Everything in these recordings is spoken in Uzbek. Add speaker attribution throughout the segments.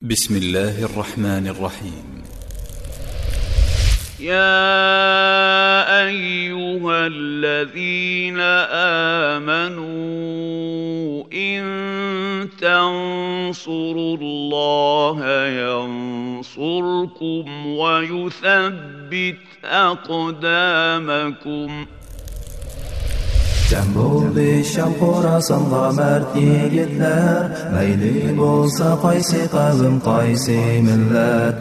Speaker 1: بسم الله الرحمن الرحيم.
Speaker 2: يا أيها الذين آمنوا إن تنصروا الله ينصركم ويثبت أقدامكم.
Speaker 3: Cem bo'ldi Sham Xorasanға mard yigitlar, mayli bo'lsa qaysi qavm qaysi millat,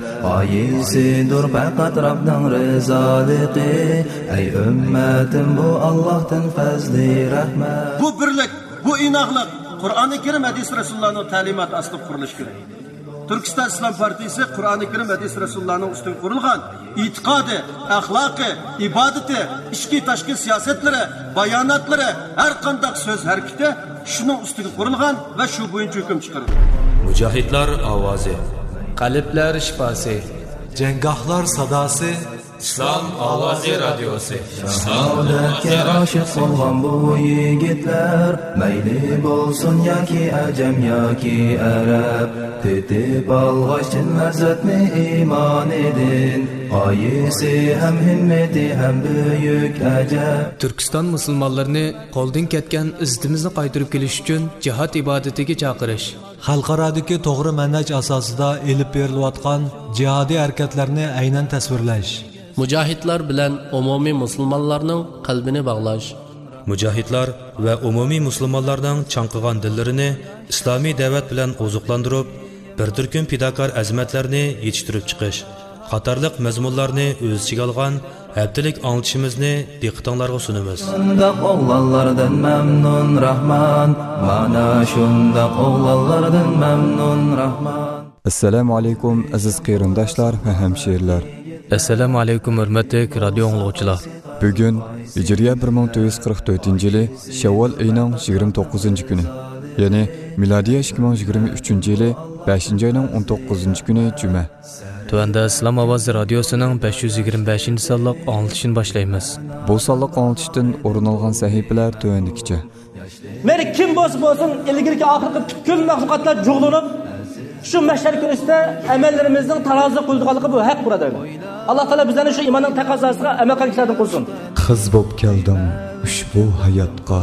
Speaker 3: qaysidir faqat Rabbning rizoligi. Ey ummatim, bu Allohdan fazli rahmat.
Speaker 4: Bu birlik, bu inoqlik Qur'oni Karim hadis Rasulullohning ta'limoti asli qurilishi kerak. Turkiston Islom partiyasi Qur'oni Karim hadis Rasulullohning ustidan qurilgan e'tiqodi, axloqi, ibodati, ichki tashqi siyosatlari, bayonotlari, har qanday so'z harakati shuning ustiga qurilgan va shu bo'yicha hukm chiqarilgan.
Speaker 5: Mujohidlar ovozi,
Speaker 6: qalblar shifosi,
Speaker 5: janggohlar sadosi, Islom ovozi radiosi.
Speaker 3: Saodatga oshiq bo'lgan bu yigitlar, mayli bo'lsin yoki ajam yoki arab, tetib olg'achin lazzatni iymon edin, qaysi ham himmati ham buyuk ajab.
Speaker 6: Turkiston musulmonlarini qo'ldan ketgan izzatimizni qaytarib kelish uchun jihad ibodatiga chaqirish,
Speaker 5: xalqarodagi to'g'ri manhaj asosida elib berilayotgan jihodiy harakatlarni aynan tasvirlash,
Speaker 7: mujohidlar bilan umumiy musulmonlarning qalbini bog'lash,
Speaker 5: mujohidlar va umumiy musulmonlarning chanqigan dillarini islomiy da'vat bilan oziqlantirib, bir turkum fidokor azmatlarni yetishtirib chiqish qatorliq mazmunlarni o'z ichiga olgan haftalik anglitishimizni diqqatingizga sunamiz.
Speaker 3: Shundoq o'g'lonlardan mamnun Rahman, mana shundoq o'g'lonlardan mamnun Rahman.
Speaker 8: Assalomu alaykum aziz qarindoshlar va hamshirlar.
Speaker 6: Assalomu alaykum hurmatli radio anglovchilar.
Speaker 8: Bugun Hijriya 1444-yili Shavvol oyining 29-kuni, ya'ni milodiy 2023-yili 5-oyning 19-kuni juma.
Speaker 6: Tuanda Islom ovozi radiosining 525-sonliq anglitishini boshlaymiz.
Speaker 8: Bu sonliq anglitishdan o'rin olgan sahifalar tuandikicha.
Speaker 9: Meri kim bo'lsin ilgirki oxirgi bütün mahluqotlar jug'lanib shu mahshar kunida amallarimizning tarozi qo'yilganligi bu haq birodar. Alloh taolo bizlarni shu iymonning taqozosiga amal qilishlardan qilsin.
Speaker 8: Qiz bo'p keldim ushbu hayotga.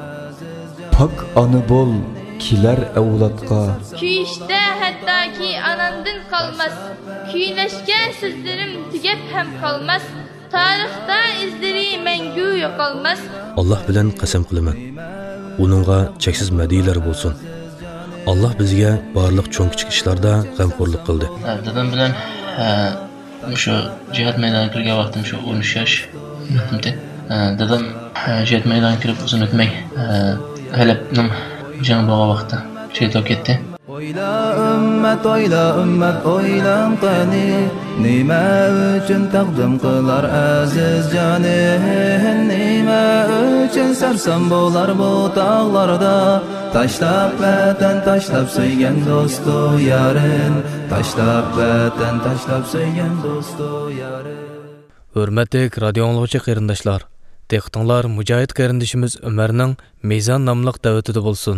Speaker 8: Pok ona bo'l kilar avlodga.
Speaker 10: Kuyishda hattoki anandan qolmas. Kuylashgan so'zlarim tugab ham qolmas. Tarixda izlari mangu yo'qolmas.
Speaker 5: Alloh bilan qasam qilaman. Uningga cheksiz madiylar bo'lsin. Allah bizga barliq cho'ng kichik ishlarda g'amxo'rlik qildi.
Speaker 7: Dadam bilan o'sha jihad maydoniga kirgan vaqtim shu 13 yosh edi. Dadam jihad maydoniga kirib uzun o'tmay Halabning jang bo'lgan vaqtda chetib ketdi.
Speaker 3: Oyla ummat, oylan qani, nima uchun taqdim qilar aziz jonin, nima uchun sarson bo'lar bu tog'larda, tashlab vatan, tashlab sevgan do'stu yarin, tashlab vatan, tashlab sevgan do'stu yarin.
Speaker 6: Hurmatli radio anglovchi qarindoshlar, diqqatinglar mujohid qarindishimiz Umarning Mezon nomli davatida bo'lsin.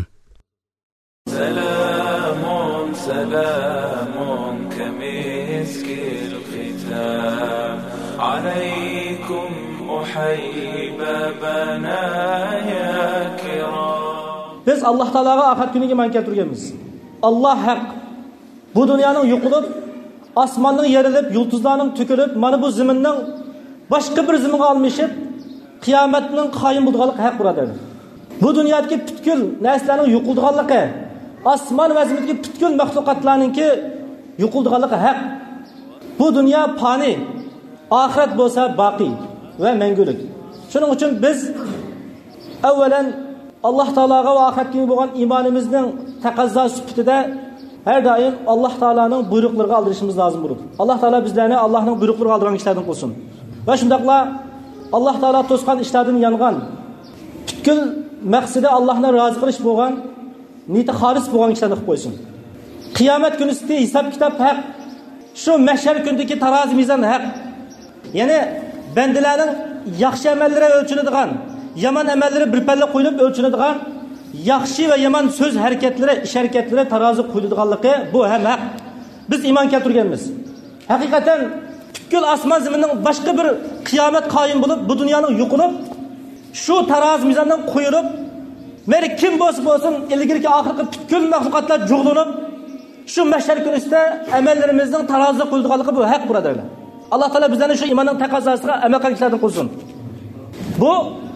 Speaker 11: سلام كمسك الختام عليكم أحيي بابنا يا كرام.
Speaker 9: Biz Allah Teala'ga ahiret günüge iman keltirganmiz. Allah haq. Bu dünyanın yo'qolib, osmonning yerilib, yulduzlarning to'kilib, mana bu zaminning boshqa bir zaminga almashib, qiyomatning qoyim bo'lganligi haq birodar. Bu dunyodagi butkul narsalarning yo'qolganligi, osmon va zimindagi butkul mahluqotlarningki yo'qolganligi haq. Bu dunyo fani, oxirat bo'lsa boqiy va mangulik. Shuning uchun biz avvalan Allah Taolaga va oxiratga bo'lgan iymonimizning taqozosi sifatida her daim Allah Taola'nın buyruqlarına aldırışımız lazım bo'ladi. Allah Taala bizlarni Allohning buyruqlariga aldiran ishlardan qilsin. Va shundaqla Allah Taala to'sgan ishlardan yangan, butkul maqsadi Allohni rozi qilish bo'lgan, niyati xolis bo'lgan ishlarni qilib qo'ysin. Qiyomat kunisida hisob kitob haq, shu mahshar kunidagi tarozi mizon haq. Ya'ni bandalarning yaxshi amallari o'lchinadigan, yomon amallari bir palla qo'yilib o'lchinadigan, yaxshi va yomon so'z harakatlari, ish harakatlari tarozi qo'yiladiganligi bu ham haq. biz iymon keltirganmiz. Haqiqatan butkul osmon zaminning boshqa bir qiyomat qoyim bo'lib, bu dunyoning yo'qolib, shu taroz mizondan qo'yilib, meni kim bo'lsa, ilgirki oxirgi butkul mahluqotlar jo'g'lanib, shu mahshar kunida amallarimizning tarozida qo'yilganligi bu haq birodarlar. Alloh taolo bizlarni shu iymonning taqozosiga amal qilishlardan qilsin. Bu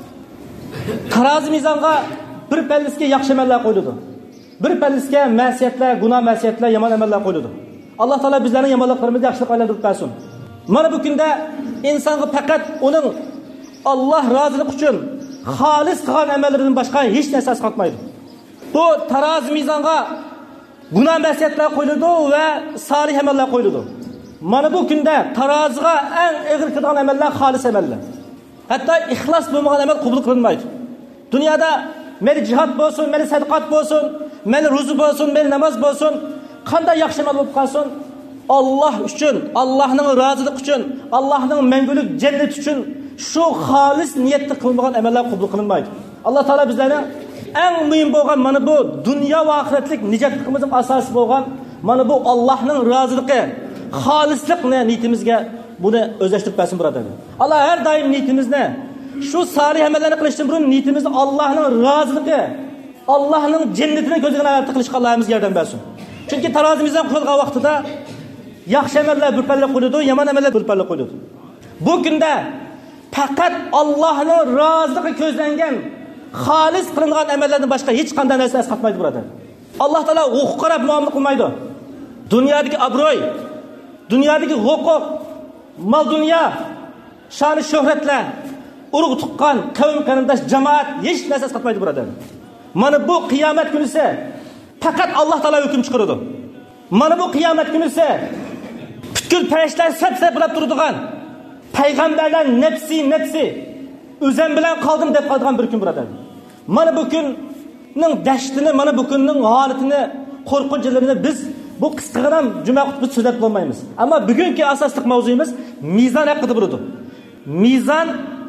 Speaker 9: taroz mizonga bir pallisga yaxshi amallar qo'yildi. Bir pallisga ma'siyatlar, gunoh ma'siyatlar, yomon amallar qo'yildi. Alloh taolo bizlarning yomonliklarimizni yaxshilik aylantirib bersin. Mana bu kunda insonga faqat uning Alloh roziligi uchun xolis qilgan amallaridan boshqa hech narsa qotmaydi. Bu taroz mizonga gunoh ma'siyatlar qo'yildi va solih amallar qo'yildi. Mana bu kunda taroziga eng og'ir kelgan amallar xolis amallar. Hatto ixlos bo'lmagan amal qabul qilinmaydi. Dunyoda meni jihad bo'lsin, meni sadaqat bo'lsin, meni ro'za bo'lsin, meni namoz bo'lsin, qanday yaxshi amal bo'lib qolsin, Alloh uchun, Allohning roziligi uchun, Allohning mangulik jannat uchun shu xolis niyatda qilingan amallar qabul qilinmaydi. Alloh taolo bizlarni eng muhim bo'lgan mana bu dunyo va oxiratlik nijotligimizning asosi bo'lgan mana bu Allohning roziligi, xolislik niyatimizga buni o'zlashtirib bersin birodarlar. Alloh har doim niyatimizni shu solih amallarni qilishdan burun niyatimizni Allohning roziligi, Allohning jannatini ko'zga nazarda qilishga Allohimizga yordam bersin. Chunki tarozimizdan qo'yilgan vaqtida yaxshi amallar bir palla qo'yiladi, yomon amallar bir palla qo'yiladi. Bu kunda faqat Allohning roziligi ko'zlangan xolis qilingan amallardan boshqa hech qanday narsa asqatmaydi birodar. Alloh taolo huquq qarab muomala qilmaydi. Dunyodagi obro'y, dunyodagi huquq, mal dunyo, sha'ni shuhratlar, urug' tuqqan qavm qarindosh jamoat hech narsa asqatmaydi birodar. Mana bu qiyomat kunisi faqat Alloh taolo hukm chiqaradi. Mana bu qiyomat kunisi butkul farishtalar sap-sap bo'lib turadigan, payg'ambarlar nafsi o'zim bilan qoldim deb qolgan bir kun birodar. Mana bu kunning dashtini, mana bu kunning holatini, qo'rqinchilarini biz bu qisqagina juma qilib so'zlab bo'lmaymiz. Ammo bugungi asosli mavzuyimiz mizon haqida bo'ladi. Mizon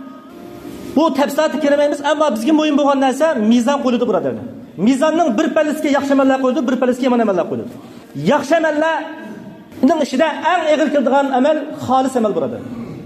Speaker 9: bu tafsilotga kirmaymiz, ammo bizga muhim bo'lgan narsa mizon qo'yildi birodarlar. Mizonning bir pallasiga yaxshi amallar qo'ydi, bir pallasiga yomon amallar qo'ydi. Yaxshi amallarning ichida eng og'ir keladigan amal xolis amal birodar.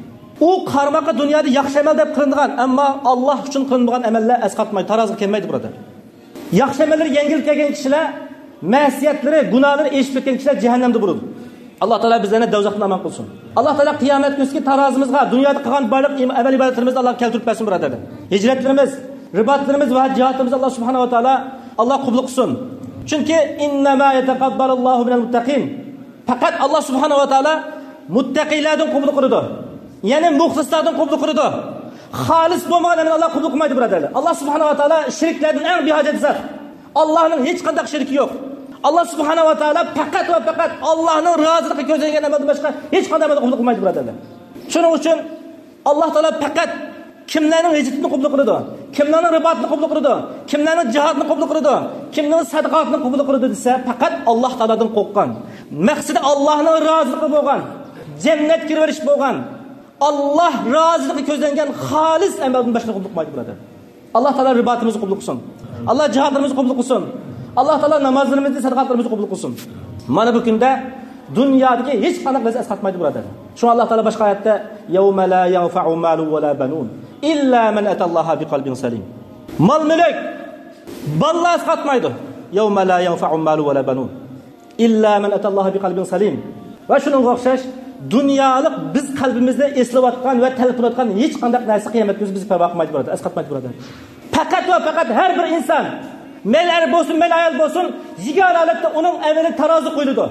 Speaker 9: U qarmoqqa dunyoda yaxshi amal deb qilingan, ammo Alloh uchun qilingan amallar asqatmaydi, taroziga kelmaydi birodar. Yaxshi amallar yengil kelgan kishilar, ma'siyatlari, gunohlari eshib ketgan kishilar jahannamda bo'ladi. Alloh taolo bizlarni do'zaxdan aman qilsin. Alloh taolo qiyomat kunida tarozimizga dunyoda qilgan barliq amal ibodatlarimizni Alloh keltirib bersin birodarlar. Hijratlarimiz, ribatlarimiz va jihatimiz Alloh subhanahu va taolo Alloh qabul qilsin. Chunki innama yataqabbalullohu minal muttaqin. Faqat Alloh subhanahu va taolo muttaqilardan qabul qiladi. Ya'ni muxlislardan qabul qiladi. Xolis bo'lmagan Alloh qabul qilmaydi birodarlar. Alloh subhanahu va taolo shirklardan eng behojat zot. Allohning hech qanday shirki yo'q. Alloh subhanahu va taolo faqat va faqat Allohning roziligi ko'zlangan amaldan boshqa hech qanday amal qabul qilmaydi birodarlar. Shuning uchun Alloh taolo faqat kimlarning hijratini qabul qiladi, kimlarning ribatini qabul qiladi, kimlarning jihadini qabul qiladi, kimlarning sadaqatini qabul qiladi desa, faqat Alloh taoladan qo'rqqan, maqsadi Allohning roziligi bo'lgan, jannat kirverish bo'lgan, Alloh roziligi ko'zlangan xolis amaldan boshqa qabul qilmaydi birodar. Alloh taolo ribatimizni qabul qilsin. Alloh jihadlarimizni qabul qilsin. Alloh taolo namozlarimizni, sadaqatlarimizni qabul qilsin. Mana bu kunda dunyodagi hech qanday narsa asqatmaydi birodar. Shu Alloh taolo boshqa oyatda yawma la yanfa'u malun va la banun illa man atalloha biqalbin salim. Mol mulk balla asqatmaydi. Yawma la yanfa'u malun va la banun illa man atalloha biqalbin salim. Va shuningga o'xshash dunyolik biz qalbimizda eslayotgan va talpinayotgan hech qanday narsa qiyomat kuni bizni parvo qilmaydi birodar, asqatmaydi birodar. Faqat va faqat har bir inson, mel bo'lsin, mel ayol bo'lsin, yig'ar holatda uning amali tarozi qo'yiladi.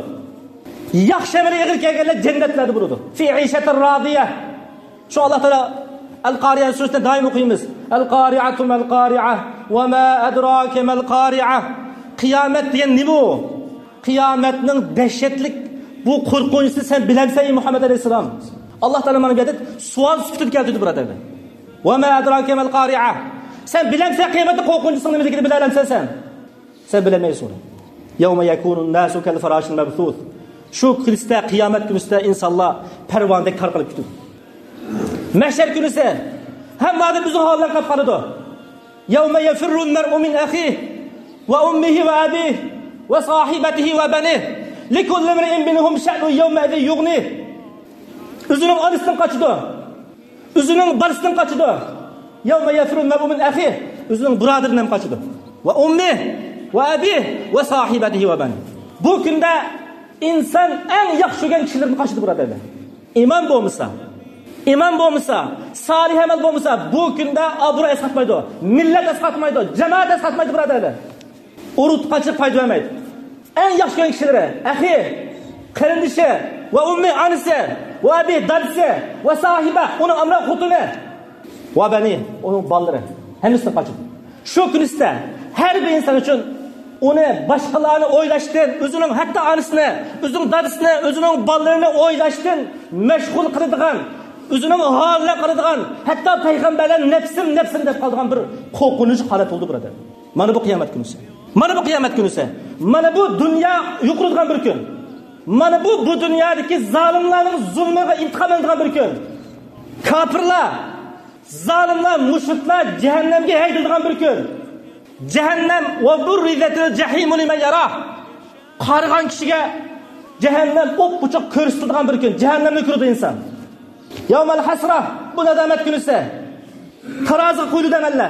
Speaker 9: Yaxshi amali yig'ir kelganlar jannatlarda bo'ladi. Fi 'ishatir radiya. Shu Alloh taolo Al-Qari'a surasida doim o'qiymiz. Al-Qari'atu mal-Qari'a va ma adraka mal-Qari'a. Qiyomat degan nima u? Qiyomatning dahshatlik bu qo'rqinchni sen bilamsan Muhammad alayhisalom. Alloh taolo mana bu yerda savol sifatida keltirdi birodarlar. Va ma adraka mal-Qari'a. Sen bilamsan qiyomatning qo'rqinchisini nimaligini bilalamsan sen? Sen bilmaysan. Yawma yakunun nasu kal farashil mabthus. Shu kunida qiyomat kunida insonlar parvondek tarqalib ketadi. Mahshar kunida hammada bizning hollar qolib qoladi. Yawma yafirru al-mar'u min akhihi va ummihi va abihi va sahibatihi va banihi. likulli imrin minhum sha'nu yawma idhin yughni. O'zining onasidan qochdi. O'zining bolasidan qochdi. Yawma yafrul mar'u min akhihi. O'zining birodaridan qochdi. Va ummi va abi va sahibatihi va bani. Bu kunda inson eng yaxshi ko'rgan kishilardan qochdi birodarlar. Iman bo'lmasa, salih amal bo'lmasa, bu kunda obro' esqatmaydi, millat esqatmaydi, jamoat esqatmaydi birodarlar. Urut qochib foyda bermaydi. Eng yaxshi ko'rgan kishilari, axi, qarindishi va ummi onasi va abi dadasi va sahiba, uning amra xotini va bani, uning bolalari hammasi qochib. Shu kunista har bir inson uchun uni boshqalarni o'ylashdan, o'zining hatto onasini, o'zining dadasini, o'zining bolalarini o'ylashdan mashg'ul qiladigan, o'zining holini qiladigan, hatto payg'ambarlar nafsim deb qolgan bir qo'rqinch holat bo'ldi birodar. Mana bu qiyomat kunisi. Mana bu dunyo yo'qoladigan bir kun. Mana bu dunyodagi zolimlarning zulmiga intiqom oladigan bir kun. Kofirlar, zolimlar, mushriklar jahannamga haydaladigan bir kun. Cehennem ve burrizetil cehimu limen yara. Qarg'an kishiga cehennem op-buchuq ko'rsatilgan bir kun. Cehennemga kiradi inson. Yawmal hasra, bu nadomat kunisi. Taroziga qo'yildi amallar.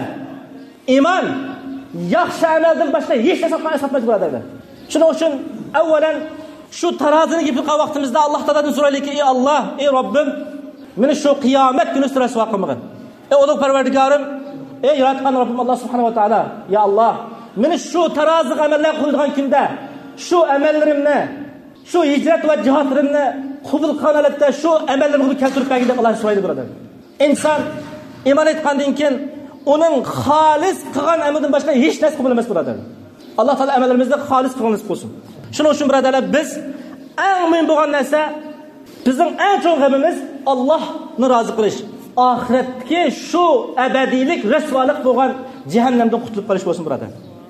Speaker 9: Iymon yaxshi amaldan boshqa hech narsa sotmaydi birodarlar. Shuning uchun avvalan shu tarozini yiqilgan vaqtimizda Alloh taoladan so'raylik, ey Alloh, ey Robbim, meni shu qiyomat kuni rasvo qilmagin. Ey ulug' Parvardigorim, ey yaratgan Robbim Allah subhanahu wa ta'ala, ya Allah, meni shu taroziga amallar qo'yilgan kunda, shu amallarimni, shu hijrat va jihodlarimni qabul qilganlikda shu amallarimni keltirib bergin deb Alloh so'raydi birodar. Inson iymon etgandan keyin uning xolis qilgan amalidan boshqa hech narsa qabul emas birodar. Alloh taolo amallarimizni xolis qilgan bo'lsin. Shuning uchun birodarlar, biz eng muhim bo'lgan narsa, bizning eng cho'ng g'amimiz Allohni rozi qilish. Oxiratdagi shu abadiylik, rasvolik bo'lgan jahannamdan qutulib qolish bo'lsin birodar.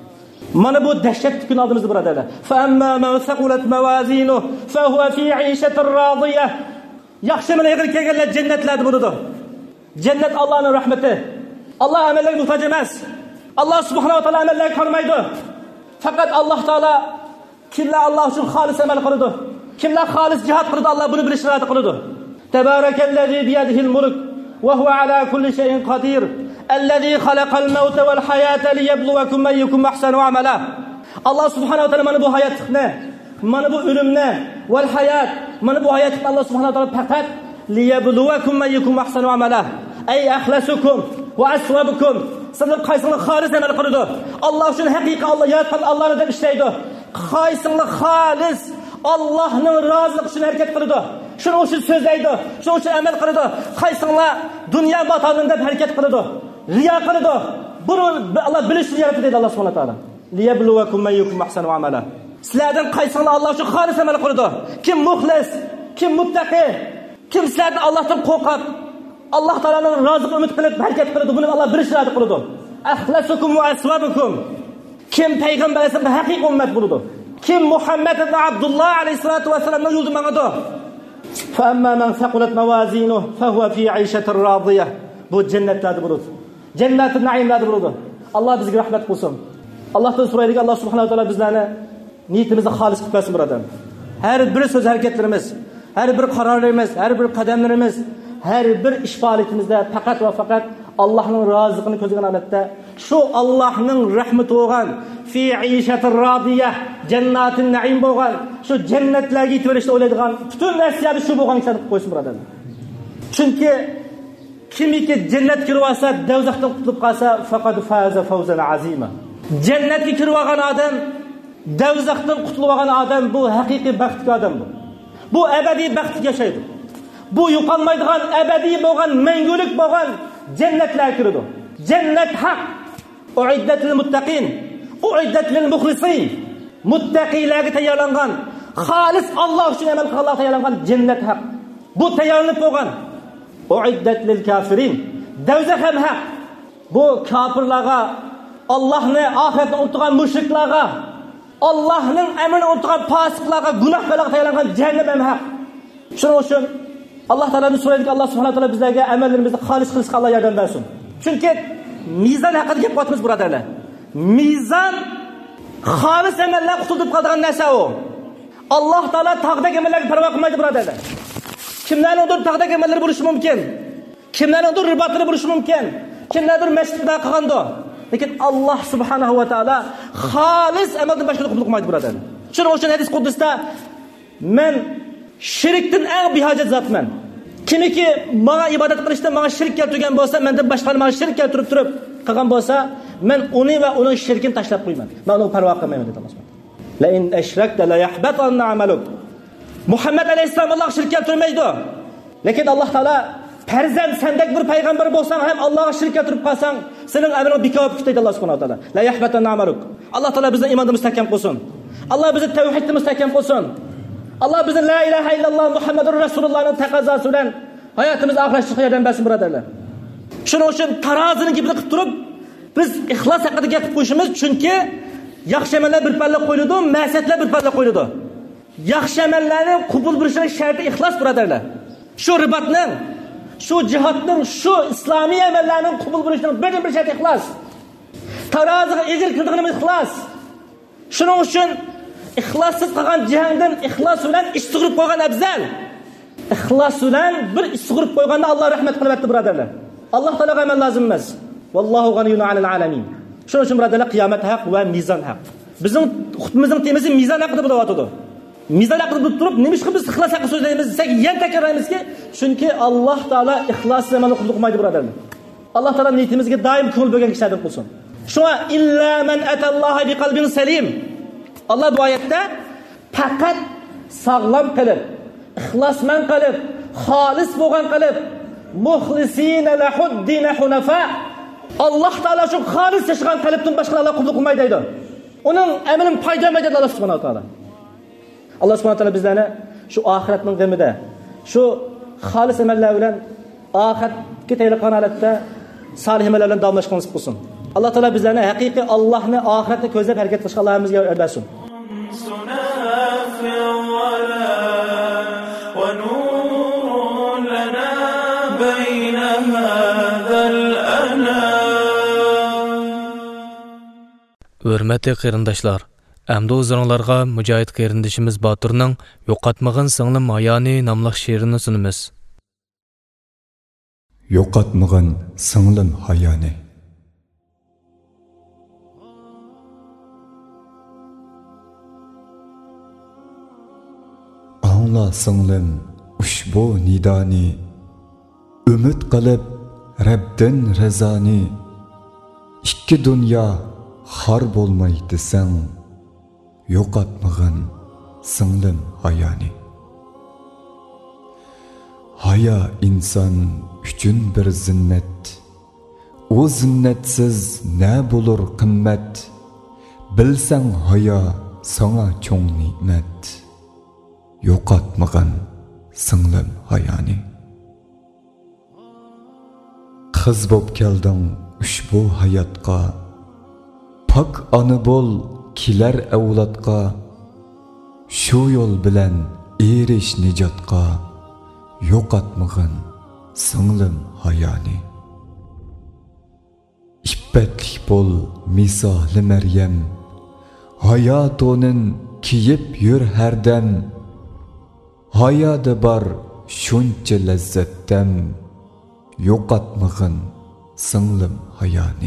Speaker 9: Mana bu dahshatli kun oldimizda birodarlar. Fa amma man saqulat mawazinuhu fa huwa fi 'ishatin radiyah. Yaxshi bilan yig'il kelganlar jannatlarda bo'ladi. Jannat Allohning rahmati. Alloh amallarga muhtoj emas. Alloh subhanahu va taolo amallarga qaramaydi. Faqat Alloh taolo kimlar Alloh uchun xolis amal qiladi, kimlar xolis jihad qiladi, Alloh buni bilishni va'da qiladi. Tabarakallazi biyadihil mulk وهو على كل شيء قدير الذي خلق الموت والحياة ليبلوكم أيكم أحسن عملا. الله سبحانه وتعالى mana bu hayotni, mana bu o'limni val hayot, mana bu hayotni Allah subhanahu wa taala faqat liyabluwakum ayyukum ahsanu amala, ay akhlasukum va aswabukum, sizlar qaysinglar xolis amal qiladi. Alloh uchun haqiqiy Alloh yaratgan Allohni deb ishlaydi. Qaysinglar xolis Allohning roziligi uchun harakat qiladi. Shuning uchun so'zlaydi, shuning uchun amal qiladi. Qaysinglar dunyo botonida deb harakat qiladi, riyo qiladi. Buni Alloh bilishni yaratdi deydi Alloh subhanahu wa taolo. Liyabluwakum ayyukum ahsanu amala. Sizlardan qaysinglar Alloh uchun xolis amal qiladi? Kim muxlis, kim muttaqi, kim sizlardan Allohdan qo'rqib, Alloh taolaning roziligini umid qilib harakat qiladi, buni Alloh bilishni yaratdi qiladi. Akhlasukum va aswabukum. Kim payg'ambarlarning haqiqiy ummat bo'ladi? Kim Muhammad ibn Abdullah alayhisolatu vasallamning yo'lida mangadi? Fa amma man saqulat mawazinuhu fa huwa fi 'ishatin radiyah. Bu jannatlarda bo'ladi. Jannatun na'imlarda bo'ladi. Alloh bizga rahmat qilsin. Allohdan so'raylik, Alloh subhanahu va taolo bizlarni niyatimizni xolis qilib bersin birodar. Har bir so'z harakatlarimiz, har bir qarorlarimiz, har bir qadamlarimiz, har bir ish faoliyatimizda faqat va faqat Allohning roziligini ko'zlagan holatda shu Allohning rahmati bo'lgan fi 'ishatir radiyah, jannatin na'im bo'lgan shu jannatlarga yetib olishni o'ylaydigan butun narsani shu bo'lgan kishilar qilib qo'ysin birodar. Chunki kimiki jannat kirib olsa, do'zaxdan qutulib qolsa, faqat faza fawzan azima. Jannatga kirib olgan odam, do'zaxdan qutulib olgan odam bu haqiqiy baxtli odam bu. Bu abadiy baxtga yashaydi. Bu yo'qolmaydigan, abadiy bo'lgan, mangulik bo'lgan jannatlarga kiradi. Jannat haq. Uiddat lil muttaqin, uiddat lil mukhlisin. Muttaqilarga tayyorlangan, xolis Alloh uchun amal qilganlarga tayyorlangan jannat haq. Bu tayyorlanib bo'lgan. Uiddat lil kafirin. Do'zax ham haq. Bu kofirlarga, Allohni oxiratni unutgan mushriklarga, Allohning amrini unutgan fosiqlarga, gunohkorlarga tayyorlangan jahannam ham haq. Shuning uchun Alloh taoladan so'raylik, Alloh subhanahu va taolo bizlarga amallarimizni xolis qilishga Alloh yordam bersin. Chunki mizon haqida gap qotimiz birodarlar. Mizon xolis amallar qutulib qoladigan narsa u. Allah Teala taqdagi amallarga parvo qilmaydi birodarlar. Kimlarningdir taqdagi amallari bo'lishi mumkin. Kimlarningdir ribotlari bo'lishi mumkin. Kimlardir masjidda qilganda. Lekin Allah subhanahu va taolo xolis amaldan boshqa qabul qilmaydi birodarlar. Shuning uchun hadis quddusda men shirkdan eng behojat zotman. Kimiki menga ibodat qilishda menga shirk keltirgan bo'lsa, mendan boshqani menga shirk keltirib turib qilgan bo'lsa, men uni va uning shirkini tashlab qo'yman. Men uni parvo qilmayman dedi Alloh. La in ashrakta la yahbatanna amaluk. Muhammad alayhisalom Alloh shirk keltirmaydi. Lekin Alloh taolo farzand sendek bir payg'ambar bo'lsang ham Allohga shirk keltirib qolsang, sening amring bekor bo'lib ketadi Alloh subhanahu va taolo. La yahbatanna amaluk. Alloh taolo bizni iymonda mustahkam qilsin. Allah bizni tavhidda mustahkam qilsin. Allah bizni la ilaha illalloh Muhammadur Rasulullohning taqozosi bilan hayotimizni oxirlashtirishga yordam bersin birodarlar. Shuning uchun tarozini gapini qilib turib, biz ixlos haqida gapib qo'yishimiz, chunki yaxshi amallar bir palla qo'yiladi, ma'siyatlar bir palla qo'yiladi. Yaxshi amallarning qabul bo'lishining sharti ixlos birodarlar. Shu ribatning, shu jihodning, shu islomiy amallarning qabul bo'lishining bir sharti ixlos. Taroziga egil qildig'imiz ixlos. Shuning uchun ixlossiz qilgan jihangdan ixlos bilan ish sug'urib qo'ygan afzal. Ixlos bilan bir ish sug'urib qo'yganda Alloh rahmat qilyapti birodarlar. Alloh taolaga amal lozim emas. Vallohu g'aniyun 'anil 'alamin. Shuning uchun birodarlar qiyomat haq va mizon haq. Bizning xutbimizning temasi mizon haqida bo'layotdi. Mizon haqida bo'lib turib, nima ish qilib biz ixlos haqida so'zlaymiz desak, yana takrorlaymizki, chunki Alloh taolo ixlos amalni qilmaydi birodarlar. Alloh taolo niyatimizga doim ko'ngil bo'lgan kishilardan bo'lsin. Shuna illa man atalloha biqalbin salim. Allah bu oyatda faqat sog'lom qilib, ixlosman qilib, xolis bo'lgan qilib, muxlisina lahuddin hunafa. Alloh taolo shu xolis yashagan qalbdan boshqa Alloh qabul qilmaydi deydi. Uning amalining foyda bermaydi Alloh subhanahu va taolo. Alloh subhanahu va taolo bizlarni shu oxiratning g'amida, shu xolis amallar bilan oxiratga tayyorlangan holatda solih amallar bilan davomlashishni nasib qilsin. Allah Teala bizlerine hakiki Allah'ını ahirette közlep hareket kılışka Allah'ımızı ödersin.
Speaker 6: Hürmetli qarindoshlar, əmdi o'zlaringlarga Mujohid qarindishimiz Boturning yo'qotmag'in singlim Hayoni nomli she'rini sunamiz.
Speaker 8: Yo'qotmag'in singlim Hayoni. Angla singlim ushbu nidoni, umid qilib Rabbdan razoni. Ikki dunyo xor bo'lmay desang, yo'qotmag'in singlim Hayoni. Haya inson uchun bir zinnat, o zinnatsiz ne bulur qimmat. Bilsang haya sana cho'ng ne'mat. Yo'qotmag'in singlim Hayoni. Qiz bo'p kelding ushbu hayotga, pok ona bo'l kelar avlodga. Shu yo'l bilan erish nijotga, yo'qotmag'in singlim Hayoni. İffetlik bo'l misoli Maryam, hayot o'nin kiyib yur hardam. Hayada bar shuncha lazzatdan, yo'qotmag'in singlim Hayoni.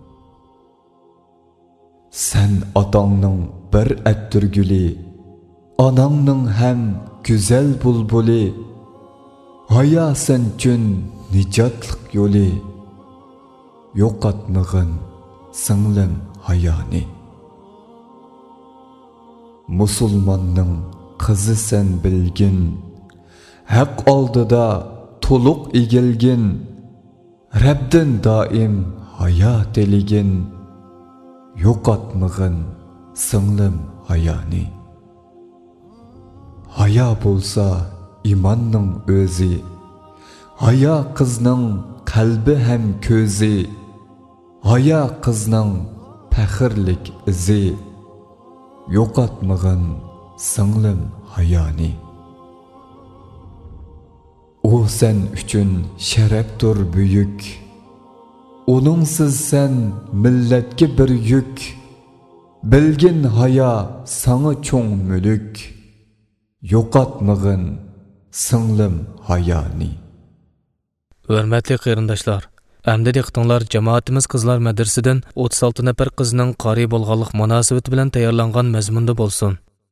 Speaker 8: Sen otangning bir attirguli, onangning ham go'zal bulbuli. Haya sen uchun nijotlik yo'li, yo'qotmag'in singlim Hayoni. Musulmonning qizi sen bilgin, haq oldida to'liq egilgin. Rabbdan doim hayot eligin, yo'qotmag'in singlim Hayoni. Haya bo'lsa imonning o'zi, haya qizning qalbi ham ko'zi. Haya qizning faxrlik izi, yo'qotmag'in singlim Hayoni. O sen uchun sharafdir buyuk, uningsiz sen millatga bir yuk. Bilgin haya sana cho'ng mulk, yo'qotmag'in singlim hayoni.
Speaker 6: Hurmatli qarindoshlar, Әмді диқтыңлар жамаатimiz qizlar madrasidan 36 nafar qizning qari bo'lganlik munosabati bilan tayyorlangan mazmunda bo'lsin.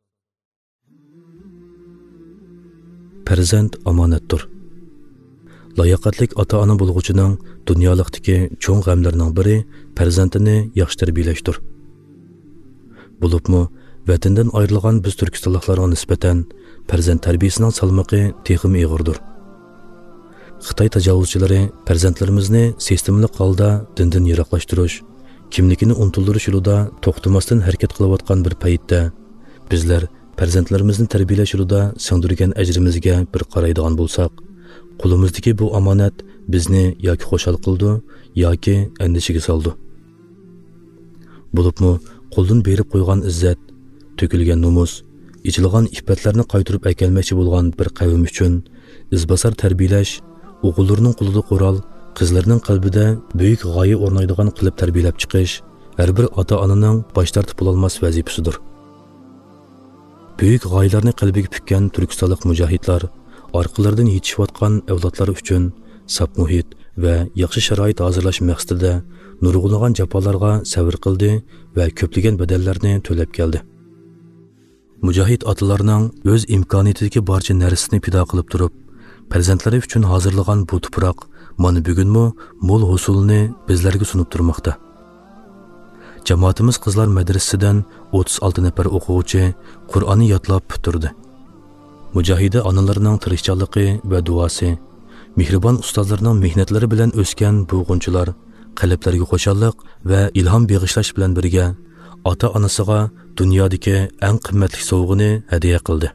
Speaker 5: Farzand omonatdir. Layoqatlik ota-ona bo'lg'uchining dunyolikdagi cho'ng g'amlarining biri farzandini yaxshi tarbiyalashdir. Bo'libmi, vatandan ayrilgan biz turkistonliklarga nisbatan farzand tarbiyasining salmoqi texim ig'irdir. Xitoy tajovuzchilari farzandlarimizni sistemalik holda dindan yiroqlashtirish, kimligini unuttirish yo'lida to'xtamasdan harakat qilayotgan bir paytda bizlar farzandlarimizni tarbiyalash yo'lida singdirgan ajrimizga bir qaraydigan bo'lsak, qo'limizdagi bu omonat bizni yoki xo'shal qildi yoki andishiga soldi. Bo'libmi, qo'ldan berib qo'ygan izzat, to'kilgan nomus, ichilgan iffatlarni qaytarib akelmoqchi bo'lgan bir qavm uchun izbosar tarbiyalash, o'g'illarning qo'lida qo'ral, qizlarning qalbida buyuk g'oya o'rnaydigan qilib tarbiyalab chiqish har bir ota-onaning bosh tortib bo'lolmas vazifasidir. Buyuk g'oyalarni qalbiga pukkan turkistonlik mujohidlar orqalaridan yetishayotgan avlodlar uchun saf muhit va yaxshi sharoit hozirlash maqsadida nurg'unlagan jafolarga sabr qildi va ko'plagan badallarni to'lab keldi. Mujohid otalarning o'z imkoniyatidagi barcha narsasini fido qilib turib, farzandlari uchun hozirlagan bu tuproq mana bugunmi mo'l hosulni bizlarga sunib turmoqda. Jamoatimiz qizlar madrasasidan 36 nafar o'quvchi Qur'onni yodlab bitirdi. Mujohida onalarning tirishchanligi va duosi, mehribon ustozlarning mehnatlari bilan o'sgan bu g'unchilar qalblarga xo'shallik va ilhom beg'ishlash bilan birga ota-onasiga dunyodagi eng qimmatli sovg'ini hadya qildi.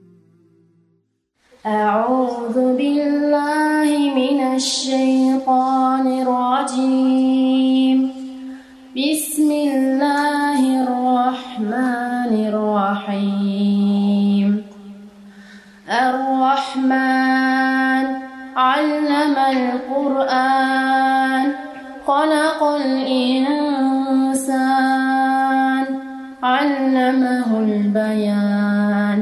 Speaker 12: أعوذ بالله من الشيطان الرجيم بسم الله الرحمن الرحيم الرحمن علم القرآن خلق الإنسان علمه البيان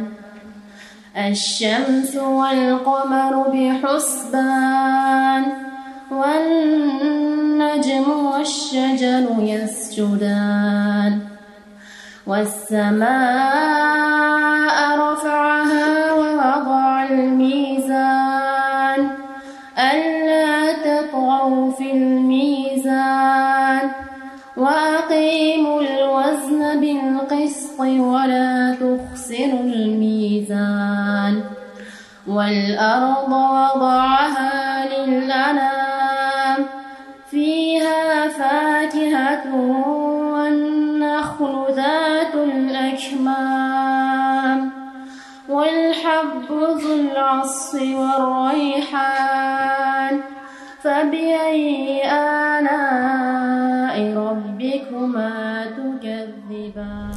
Speaker 12: الشمس والقمر بحسبان والنجم والشجر يسجدان والسماء رفعها ووضع الميزان ألا تطغوا في الميزان وأقيموا الوزن بالقسط ولا تخسروا الميزان والأرض وضعها للأنام فيها فاكهة والنخل ذات الأكمام والحب ذو العصف والريحان فبأي آلاء ربكما تكذبان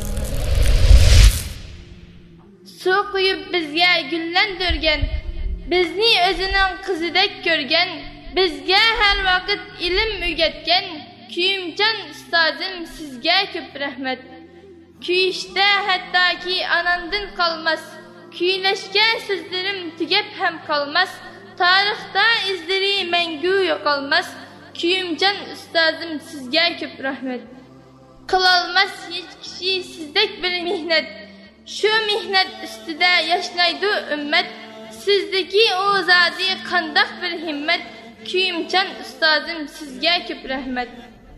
Speaker 10: Su quyib bizga gullantirgan, bizni o'zining qizidek ko'rgan, bizga har vaqt ilm o'rgatgan, kuyimchan ustozim sizga ko'p rahmat. Kuyishda hattoki anandan qolmas, kuylashga sizlarim tugab ham qolmas, tarixda izlari mangu yo'qolmas, kuyimchan ustozim sizga ko'p rahmat. Qilolmas hech kishi sizdek bir mehnat, shu mehnat ustida yashlaydi ummat, sizdagi o zodi qandoq bir himmat, kuyimchan ustozim sizga ko'p rahmat.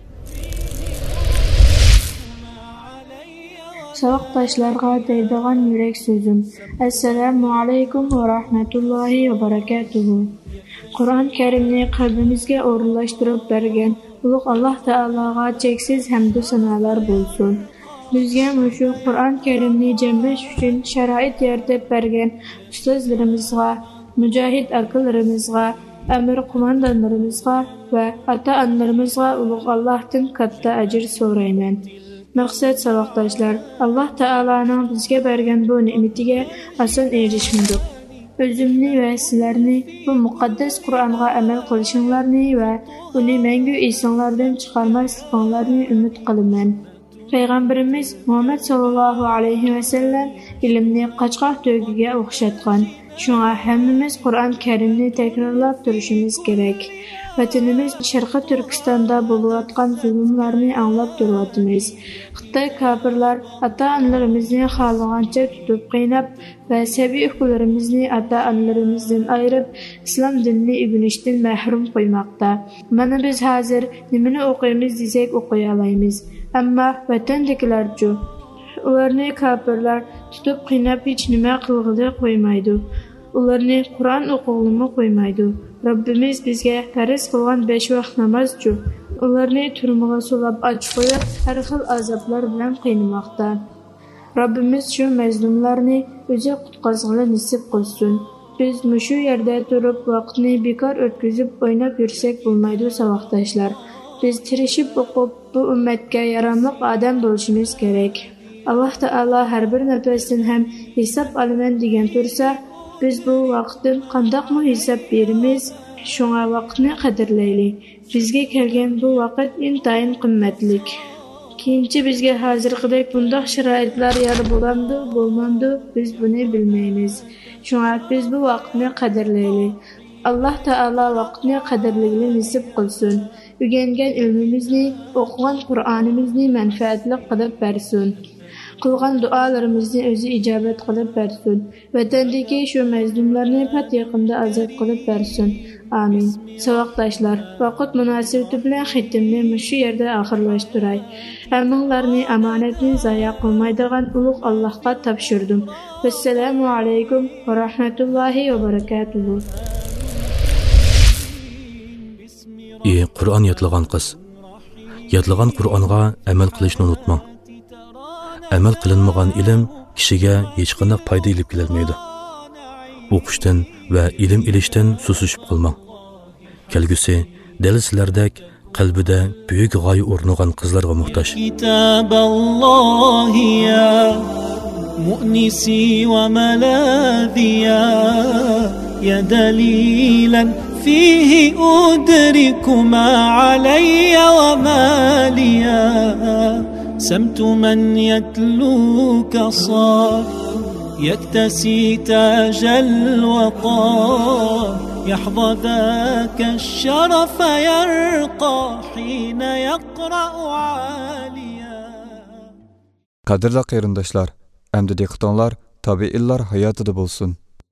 Speaker 13: Savoqdoshlarga deydigan yurak so'zim. Assalomu alaykum va rahmatullohi va barakatuhu. Qur'on Karimni qalbimizga o'rinlashtirib bergan ulug' Alloh taologa cheksiz hamd va sanolar bo'lsin. Bizga mushu Qur'on Karimni jamlash uchun sharoit yaratib bergan ustozlarimizga, mujohid akalarimizga, amir qo'mondonlarimizga va ota-onalarimizga ulug' Allohdan katta ajr so'rayman. Maqsad savoqdoshlar, Alloh taoloning bizga bergan bu ne'matiga oson erishmadik. O'zimni va sizlarni bu muqaddas Qur'onga amal qilishinglarni va uni mangu esinglardan chiqarmasliklarini umid qilaman. Payg'ambarimiz Muhammad sallallohu alayhi va sallam ilmni qochqoq to'giga o'xshatgan. Shunga hammamiz Qur'on Karimni takrorlab turishimiz kerak. Vatanimiz Sharqi Turkistonda bo'layotgan zulmlarni anglab turibmiz. Xitoy kafirlar ota-onalarimizni xohlagancha tutib qiynab va sabiy o'quvlarimizni ota-onalarimizdan ayirib, islom dinini o'rganishdan mahrum qo'ymoqda. Mana biz hozir nimani o'qiymiz desak o'qiy olamiz. Ammo vatandagilarchi ularni kafirlar tutib qiynab hech nima qilg'ili qo'ymaydi. Ularni Qur'on o'qig'ilimi qo'ymaydi. Rabbimiz bizga farz qilgan 5 vaqt namozchi ularni turmaga solab och qo'yib, har xil azoblar bilan qiynamoqda. Rabbimiz shu mazlumlarni o'zi qutqazg'ili nasib qilsin. Biz mushu yerda turib vaqtni bekor o'tkazib o'ynab yursak bo'lmaydi, savoqdoshlar. Biz tirishib o'qib, bu ummatga yaramli odam bo'lishimiz kerak. Alloh taolo har bir nafasdan ham hisob olaman degan tursa, biz bu vaqtdan qandoqmi hisob beramiz? Shunga vaqtni qadrlaylik. Bizga kelgan bu vaqt intayin qimmatlik. Keyinchi bizga hozirgidek bundoq sharoitlar yor bo'lamdi, bo'lmamdi, biz buni bilmaymiz. Shunga biz bu vaqtni qadrlaylik. Alloh taolo vaqtni qadrlaylik nasib qilsin. O'rgangan ilmimizni, o'qigan Qur'onimizni manfaatli qilib bersin. Qilgan duolarimizni o'zi ijobat qilib bersin. Vatandagi shu mazlumlarni pat yaqinda azod qilib bersin. Amin. Savoqdoshlar, vaqt munosabati bilan xitmni shu yerda oxirlashtiray. Hammanglarni amonatni zoya qilmaydigan ulug' Allohga topshirdim. Assalomu alaykum va rahmatullohi va barakatuh.
Speaker 5: Qur'on yodlagan qiz. Yodlagan Qur'onga amal qilishni unutmang. Amal qilinmagan ilm kishiga hech qanday foyda ilib kelmaydi. O'qishdan va ilm ilishdan susishib qolmang. Kelgusi dal sizlardek qalbida buyuk g'oya o'rnagan qizlarga muhtoj.
Speaker 14: Kitaballohi ya mu'nisi va maladiya ya dalilan fihi udriku ma alayya wa maliya سمت من يتلوك صار يكتسي تاج الوقار يحظى ذاك الشرف يرقى حين يقرأ عاليا.
Speaker 8: Qadrli qarindoshlar, endi diqqatinglar tabiinlar hayotida bo'lsin.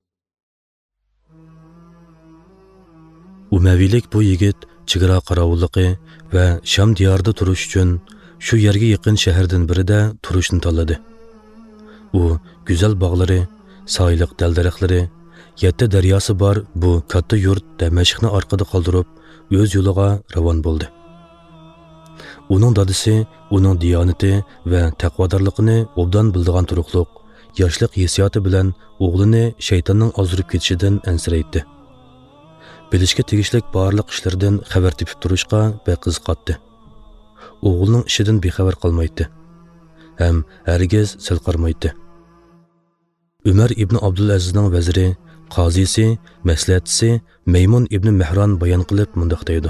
Speaker 5: Umavilik bu yigit chegara qarovulliqi va Sham diyorida turish uchun shu yerga yaqin shahardan birida turishni tanladi. U go'zal bog'lari, soyliq dal-daraxtlari, 7 daryosi bor bu katta yurt Damashqni orqada qoldirib, o'z yo'liga ravon bo'ldi. Uning dadisi uning diyonati va taqvodorligini obdan bildigan turuqliq, yoshlik hissiyoti bilan o'g'lini shaytonning ozdirib ketishidan ansiraydi. Bilishga tegishlik barliq ishlardan xabar tepib turishga qiziqdi. O'g'lining ishidan bexabar qolmaydi. Ham hargiz sal qarmaydi. Umar ibn Abdulazizning vaziri, qozisi, maslahatchisi Maymun ibn Mihron bayon qilib mundaq deydi.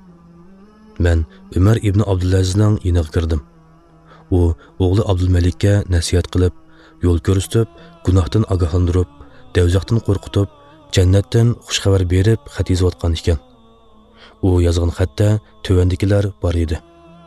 Speaker 5: Men Umar ibn Abdulazizning yoniga kirdim. U o'g'li Abdulmalikka nasihat qilib, yo'l ko'rsatib, gunohdan ogohlantirib, davzoqdan qo'rqitib, jannatdan xush xabar berib xat yozayotgan ekan. U yozgan xatda tövandikilar bor edi.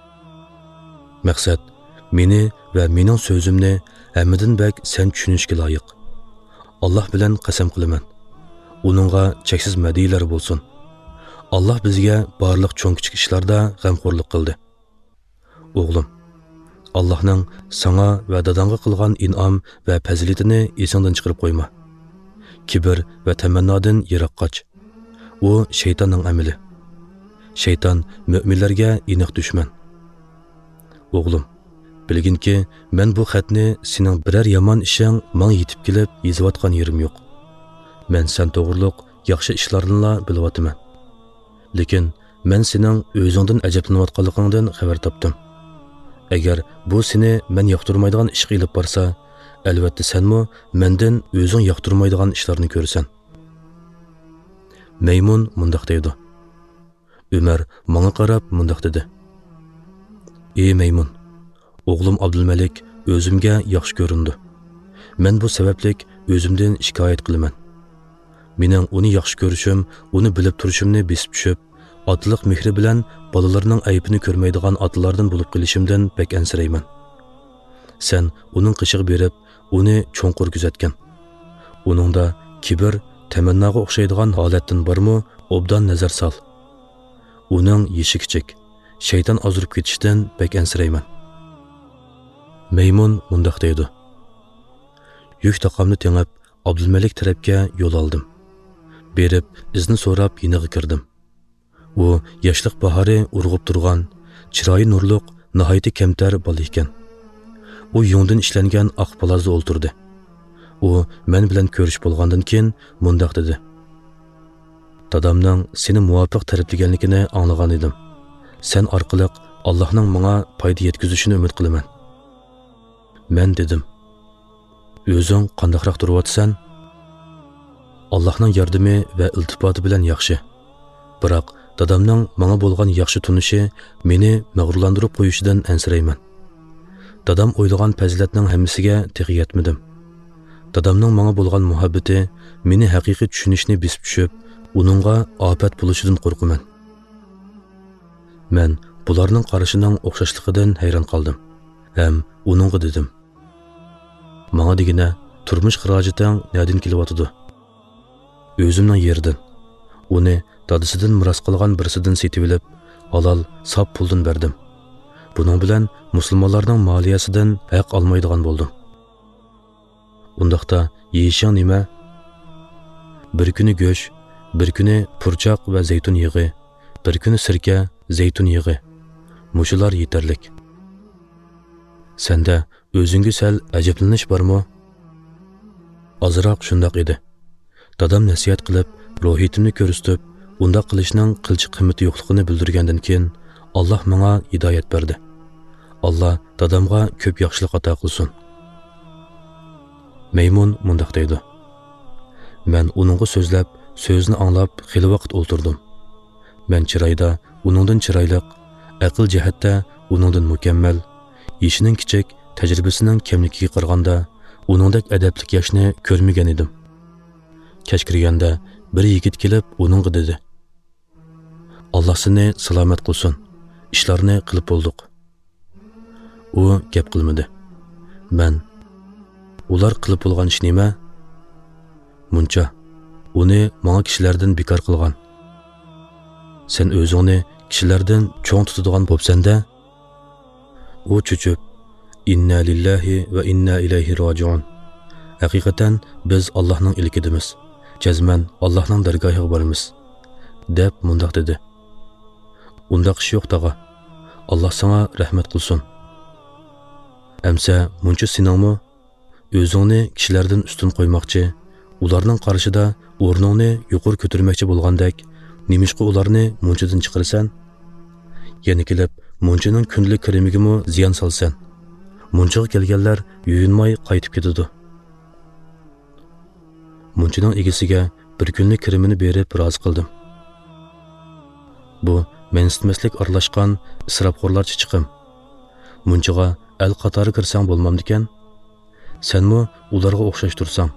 Speaker 5: Maqsad meni va mening so'zimni hammadan bak sen tushunishga loyiq. Alloh bilan qasam qilaman. Uningga cheksiz madiylar bo'lsin. Alloh bizga barliq cho'ng-kichik ishlarda g'amxo'rlik qildi. O'g'lim, Allohning sana va dadangga qilgan in'om va fazilatini esingdan chiqarib qo'yma. Kibr va tamannodan yiroq qoch. U shaytonning amali. Shayton mu'minlarga aniq dushman. O'g'lim, bilginki, men bu xatni sening biror yomon ishing men yetib kelib yozayotgan yerim yo'q. Men sen to'g'riliq yaxshi ishlarni bilyapman. Lekin men sening o'zingdan ajablanayotganligingdan xabar topdim. Agar bu seni men yoqtirmaydigan ishga ilib borsa, albatta senmi mendan o'zing yoqtirmaydigan ishlarni ko'rsan. Maymun mundaq deydi. Umar menga qarab mundaq dedi. Ey Maymun, o'g'lim Abdulmalik o'zimga yaxshi ko'rindi. Men bu sabablik o'zimdan shikoyat qilaman. Mening uni yaxshi ko'rishim, uni bilib turishimni besib tushib, otliq mehri bilan bolalarning aybini ko'rmaydigan otalardan bo'lib qilishimdan bek ansirayman. Sen uning qishiq berib, uni cho'nqur kuzatgan. Uningda kibr, tamannoga o'xshaydigan holatdan bormi, obdan nazar sol. Uning yeshi kichik, shayton ozurib ketishdan bek ansirayman. Maymun mundaq deydi. Yuk taqamni tengib, Abdulmalik tarafga yo'l oldim. Berib, izni so'rab yiniga kirdim. U yoshlik bahori urg'ib turgan, chiroyi nurliq, nihoyatda kamtar bola ekan. U yungdan ishlangan oq palazda o'ltirdi. U men bilan ko'rish bo'lgandan keyin mundaq dedi. Dadamning seni muvofiq tariflaganligini anglagan edim. Sen orqali Allohning menga foyda yetkazishini umid qilaman. Men dedim. O'zing qandaqroq turibsan? Allohning yordami va iltifoti bilan yaxshi. Biroq dadamning menga bo'lgan yaxshi tunishi meni mag'rurlantirib qo'yishidan ansirayman. Dadam o'ylagan fazilatning hammasiga tegib yetmadim. Dadamning menga bo'lgan muhabbati meni haqiqiy tushunishni besib tushib, uningga ofat bo'lishidan qo'rqaman. Men bularning qarashining o'xshashligidan hayron qoldim. Ham uningga dedim. Menga degina turmush xarajiting nerdan kelyotdi? O'zimning yerdan. Uni dadasidan miros qilgan birisidan setib olib, halol sop puldan berdim. Buning bilan musulmonlarning moliyasidan haq olmaydigan bo'ldim. Undaqda yeyishing nima? Bir kuni go'sht, bir kuni purchoq va zaytun yig'i, bir kuni sirka, zaytun yig'i. Mushular yetarlik. Senda o'zingga sal ajablanish bormi? Ozroq shundoq edi. Dadam nasihat qilib, ruhiyatimni ko'rsatib, unda qilishning qilchi qimmati yo'qligini bildirgandan keyin Alloh menga hidoyat berdi. Alloh dadamga ko'p yaxshilik ato qilsin. Maymun mundaq deydi. Men uningga so'zlab, so'zni anglab, xili vaqt o'ltirdim. Men chiroyda uningdan chiroyliq, aql jihatda uningdan mukammal, yeshining kichik, tajribasining kamligiga qaraganda uningdek adablik yoshni ko'rmagan edim. Kech kirganda bir yigit kelib uningga dedi. Alloh seni salomat qilsin. Ishlarni qilib bo'ldik. U gap qilmadi. Men ular qilib bo'lgan ish nima? Muncha. Uni menga kishilardan bekor qilgan. Sen o'zingni kishilardan cho'ng tutadigan bo'lsanda, u cho'chib, inna lillahi va inna ilayhi rojiun. Haqiqatan biz Allohning ilkidimiz. Jazman Allohning dargohiga boramiz, deb mundaq dedi. Undaq ish yo'q tag'a. Alloh sana rahmat qilsin. Amsa muncha seningmi o'zingni kishilardan ustun qo'ymoqchi, ularning qarshida o'rningni yuqori ko'tarmoqchi bo'lgandek, nimishqa ularni munchadan chiqarsan? Yana kelib, munchaning kundalik kirimigimi ziyon solsan? Munchaga kelganlar yuyinmay qaytib ketadi. Munchaning egasiga bir kunlik kirimini berib rozi qildim. Bu mensimaslik aralashgan isrofxo'rlarcha chiqim. Munchaga al qatori kirsang bo'lmamdikan? Senmi ularga o'xshash tursang?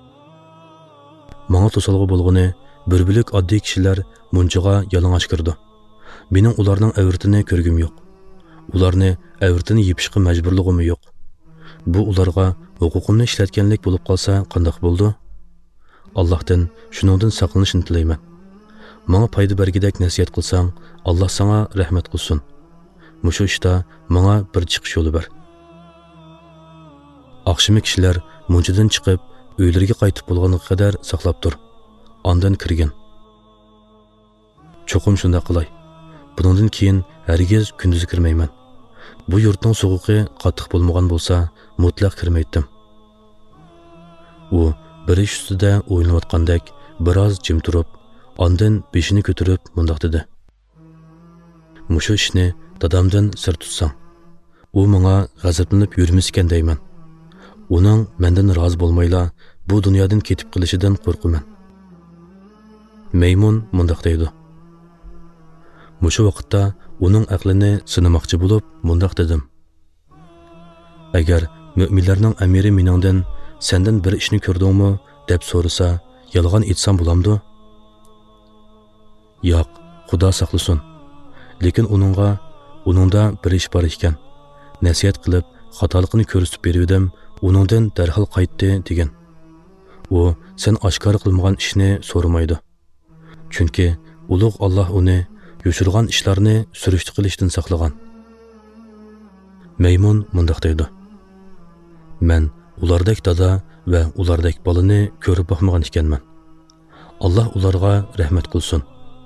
Speaker 5: Menga to'solg'i bo'lg'ini bir bilik oddiy kishilar munchaga yalang'och kirdi. Mening ularning avrtini ko'rgim yo'q. Ularni avrtini yepishga majburlig'im yo'q. Bu ularga huquqimni ishlatganlik bo'lib qolsa qandoq bo'ldi? Allohdan shuningdan saqlanishni tilayman. Menga foyda bergidek nasihat qilsang, Alloh sana rahmat qilsin. Mushu ishda menga bir chiqish yo'li ber. Oqshimi kishilar munchadan chiqib, uylariga qaytib bo'lganiga qadar saqlab tur. Ondan kirgin. Cho'qim shunda qilay. Bundan keyin hargiz kunduz kirmayman. Bu yurtning sovuqi qattiq bo'lmagan bo'lsa, mutlaq kirmaydim. U bir ish ustida o'ylanayotgandek biroz jim turib, ondan beshini ko'tarib mundaq dedi. Mushu ishni dadamdan sir tutsang, u menga g'azablanib yurmaskan deyman. Uning mendan rozi bo'lmayla bu dunyodan ketib qilishidan qo'rqaman. Maymun mundaq deydi. Mushu vaqtda uning aqlini sinamoqchi bo'lib mundaq dedim. Agar mu'minlarning amiri meningdan
Speaker 15: senden bir ishni ko'rdingmi deb so'rasa, yolg'on aytsam bo'lamdi? Yo'q, Xudo saqlasin. Lekin uningda bir ish bor ekan. Nasihat qilib, xatoligini ko'rsatib berdim, uningdan darhol qaytdi degan. U sen oshkor qilmagan ishni so'ramaydi. Chunki ulug' Alloh uni yo'shirgan ishlarni surishti qilishdan saqlagan. Maymun mundaq deydi: Men ulardek dada va ulardek bolani ko'rib boqmagan ekanman. Alloh ularga rahmat qilsin.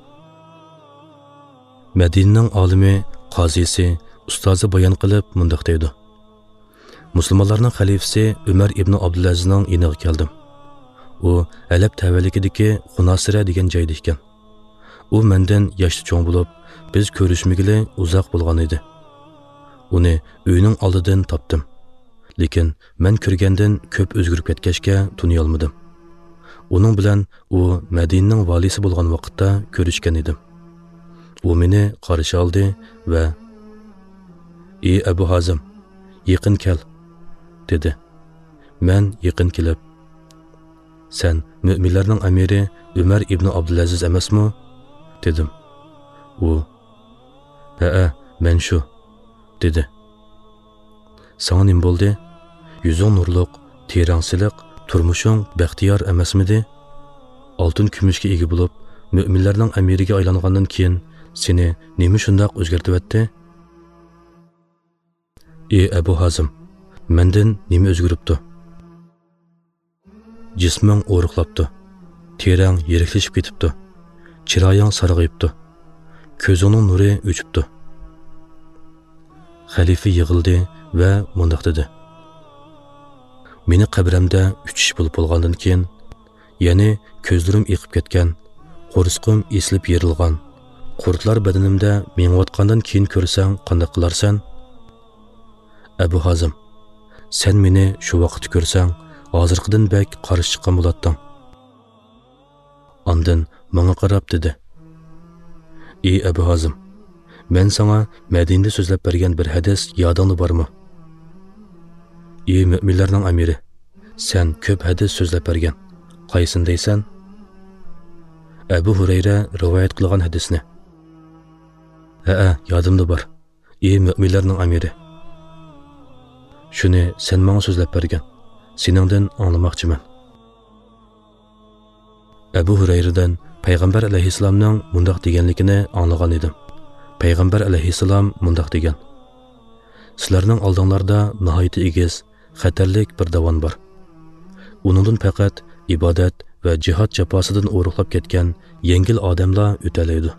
Speaker 15: Madinaning olimi, qozisi, ustozi bayon qilib mundaq deydi: Musulmonlarning xalifasi Umar ibn Abdulazizning yoniga keldim. U Alab tavallikidagi Xunasira degan joyda ekan. U mendan yoshli cho'ng bo'lib, biz ko'rishmagili uzoq bo'lgan edi. Uni uyning oldidan topdim. Lekin men ko'rgandan ko'p o'zgarib ketgachga tuniy olmadim. Uning bilan u Madinaning valisi bo'lgan vaqtda ko'rishgan edim. U meni qarshi oldi va "Ey Abu Hazim, yaqin kel" dedi. Men yaqin kelib, "Sen mu'minlarning amiri Umar ibn Abdulaziz emasmi?" dedim. U "Ha, men shu" dedi. "Sana nim bo'ldi? Yuzing nurliq, terang siliq, turmushing baxtiyor emasmidi? Oltin kumushga ega bo'lib, mu'minlarning amiriga aylangandan keyin seni nima shundoq o'zgartiribdi?" "Ey Abu Hazim, mendan nima o'zgaribdi? Jisming o'riqlabdi, terang yiriklashib ketibdi, chiroying sarg'ayibdi, ko'zingning nuri o'chibdi." Xalifa yig'ildi va mundaq dedi: "Meni qabrimda 3 ish bo'lib bo'lgandan keyin, ya'ni ko'zlarim eqib ketgan, qo'rsqim eslib yerilgan, qurtlar badanimda mengayotgandan keyin ko'rsang, qanday qilarsan?" "Abu Hazim, sen meni shu vaqt ko'rsang, hozirqidan bak qarshi chiqqan bo'latding." Ondan menga qarab dedi: "Ey Abu Hazim, men sana Madinada so'zlab bergan bir hadis yodingda bormi? Ey mu'minlarning amiri, sen ko'p hadis so'zlab bergan. Qaysin deysan?" Abu Hurayra rivoyat qilgan hadisni. "Ha, yodimda bor. Ey mu'minlarning amiri. Shuni sen menga so'zlab bergan. Seningdan anglamoqchiman." Abu Hurayradan Payg'ambar alayhissalomning mundaq deganligini anglagan edim. Payg'ambar alayhissalom mundaq degan: "Sizlarning oldinglarda nihoyatda egiz, xatarlik bir davon bor. Uningdan faqat ibodat va jihad jafosidan o'ruqlab ketgan yengil odamlar o'talaydi."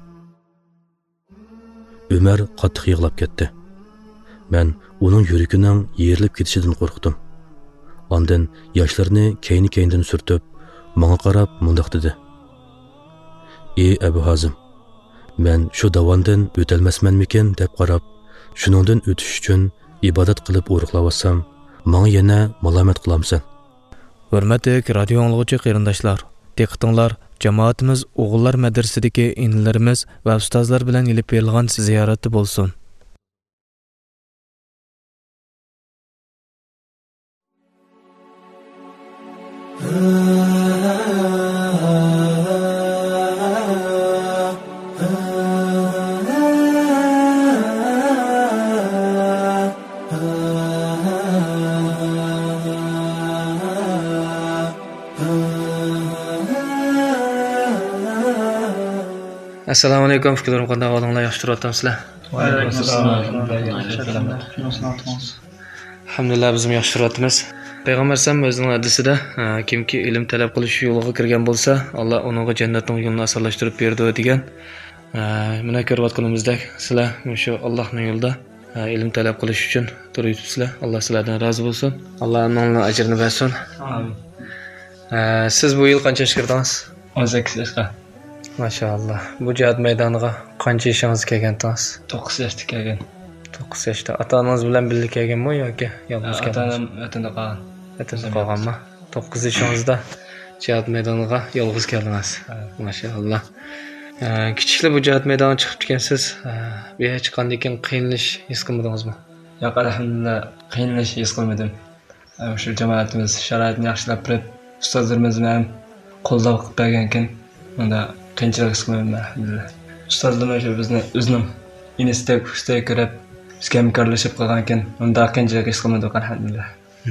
Speaker 15: Umar qattiq yig'lab ketdi. Men uning yuragining yerilib ketishidan qo'rqdim. Ondan yoshlarini keyin-keyindan surtib, menga qarab mundaq dedi: "Ey Abu Hazim, men shu davondan o'talmasmanmikin deb qarab, shuningdan o'tish uchun ibodat qilib o'ruqlavatsam, menga yana malomat qilamsan?"
Speaker 6: Hurmatli radio anglag'uchi qarindoshlar, diqqatinglar, jamoatimiz o'g'illar madrasasidagi inlarimiz va ustozlar bilan ilib berilgan ziyorati bo'lsin. Assalomu alaykum, fikrlarim qanday, ahvolinglar yaxshi turyapsizlar?
Speaker 7: Va alaykum assalom.
Speaker 6: Alhamdulillah, biz ham yaxshi turyapmiz. Payg'ambar sallam o'zining hadisida kimki ilm talab qilish yo'liga kirgan bo'lsa, Alloh uningga jannatning yo'lini osonlashtirib berdi degan. Mana ko'rayotganimizdek, sizlar shu Allohning yo'lida ilm talab qilish uchun turibsizlar. Alloh sizlardan rozi bo'lsin. Alloh onlarning ajrini bersin. Amin. Siz bu yil qancha kirdingiz?
Speaker 7: 18 yoshga.
Speaker 6: Maşallah. Bu cihat maydoniga qancha yoshingiz kelgandingiz?
Speaker 7: 9 yoshda kelgan.
Speaker 6: 9 yoshda. Ota-onangiz bilan birga kelganmi yoki yolg'iz keldingiz?
Speaker 7: Ota-onam vatanda qolgan.
Speaker 6: Vatanda qolganmi? 9 yoshingizda cihat maydoniga yolg'iz keldingiz. Maşallah. Kichiklar bu cihat maydoniga chiqib ketgansiz. Bu hech qanday qiyinlik his qilmadingizmi?
Speaker 7: Yo'q, alhamdulillah, qiyinlik his qilmadim.
Speaker 6: Shu jamoatimiz sharoitni yaxshilab berib, ustozlarimizni ham qo'llab bergan ekan. Unda qiyinchilik his qilmayman alhamdulillah. Ustozlarimiz bizni o'zining institutga kirib, bizga hamkorlashib qilgan ekan. Unda qiyinchilik his qilmadik alhamdulillah.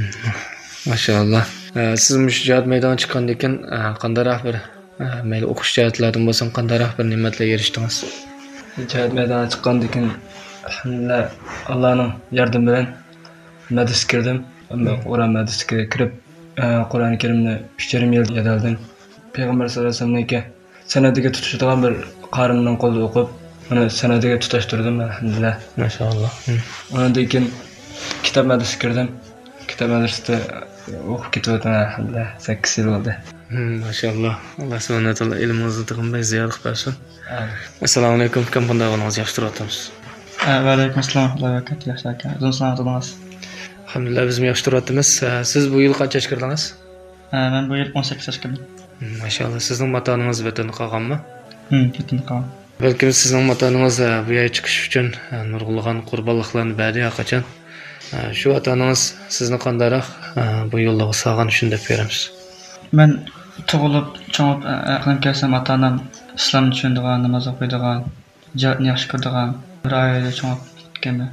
Speaker 16: Mashallah. Siz shu jihat maydoniga chiqqandan keyin qandayroq bir mayli o'qish jihatlardan bo'lsin, qandayroq bir ne'matlarga erishdingiz?
Speaker 6: Jihat maydoniga chiqqandan keyin alhamdulillah Allohning yordami bilan madris kirdim. Qur'on madrisiga kirib, Qur'oni Karimni 3,5 yil yodaldim. Payg'ambar sollallohu alayhi vasallamga sanadiga tutishadigan bir qarimning qo'lida o'qib, uni sanadiga tutashtirdim alhamdulillah.
Speaker 16: Mashallah.
Speaker 6: Undan keyin kitob madrasasiga kirdim. Kitob madrasasida o'qib ketdim alhamdulillah. 8 yil bo'ldi.
Speaker 16: Mashallah. Alloh subhanahu va taolo ilmingizni tiqinmay ziyorat qilsin. Assalomu alaykum. Kim bunday bo'lsangiz yaxshi turibsiz?
Speaker 17: Va alaykum assalom va barakatuh. Yaxshi aka. O'zingiz salomat.
Speaker 16: Alhamdulillah biz yaxshi turibmiz. Siz bu yil qancha yoshga kirdingiz?
Speaker 17: Men bu yil 18 yoshga kirdim.
Speaker 16: Mashallah. Sizning matoningiz vatanda qolganmi?
Speaker 17: Vatanda qolgan.
Speaker 16: Balkim sizning matoningiz bu yerga chiqish uchun nurg'ulg'an qurbonliklarni berdi qachon. Shu vataningiz sizni qandayroq bu yo'lda sog'an shunda beramiz.
Speaker 17: Men tug'ilib, cho'ngib aqlim kelsam ota-onam islomni tushunadigan, namoz o'qiydigan, jihatni yaxshi ko'radigan bir oilada cho'ngib ketganman.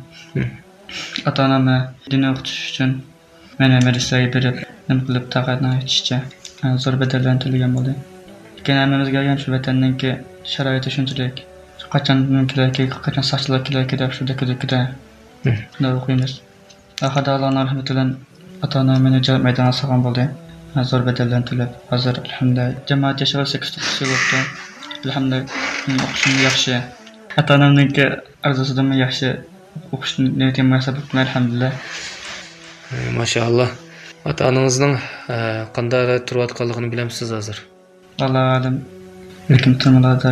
Speaker 17: Ota-onamni din o'qitish uchun meni madrasaga berib, nima qilib taqatni aytishcha zo'r bedellarni to'lagan bo'ldi. Lekin hammamizga ham shu vatanninki sharoiti shunchalik. Qachon kelarki, qachon sochlar kelarki deb shu dakida o'qiymiz. Ahad Allohning rahmati bilan ota-onam meni jihat maydoniga solgan bo'ldi. Zo'r bedellarni to'lab, hozir alhamdulillah jamoat yashab 8 yil bo'ldi. Alhamdulillah o'qishim yaxshi. Ota-onamningki arzosidan yaxshi o'qishni niyatim munosabati alhamdulillah.
Speaker 16: Mashallah. Ota-onangizning qanday turayotganligini bilamsiz hozir?
Speaker 17: Alloh alim. Lekin turmalarda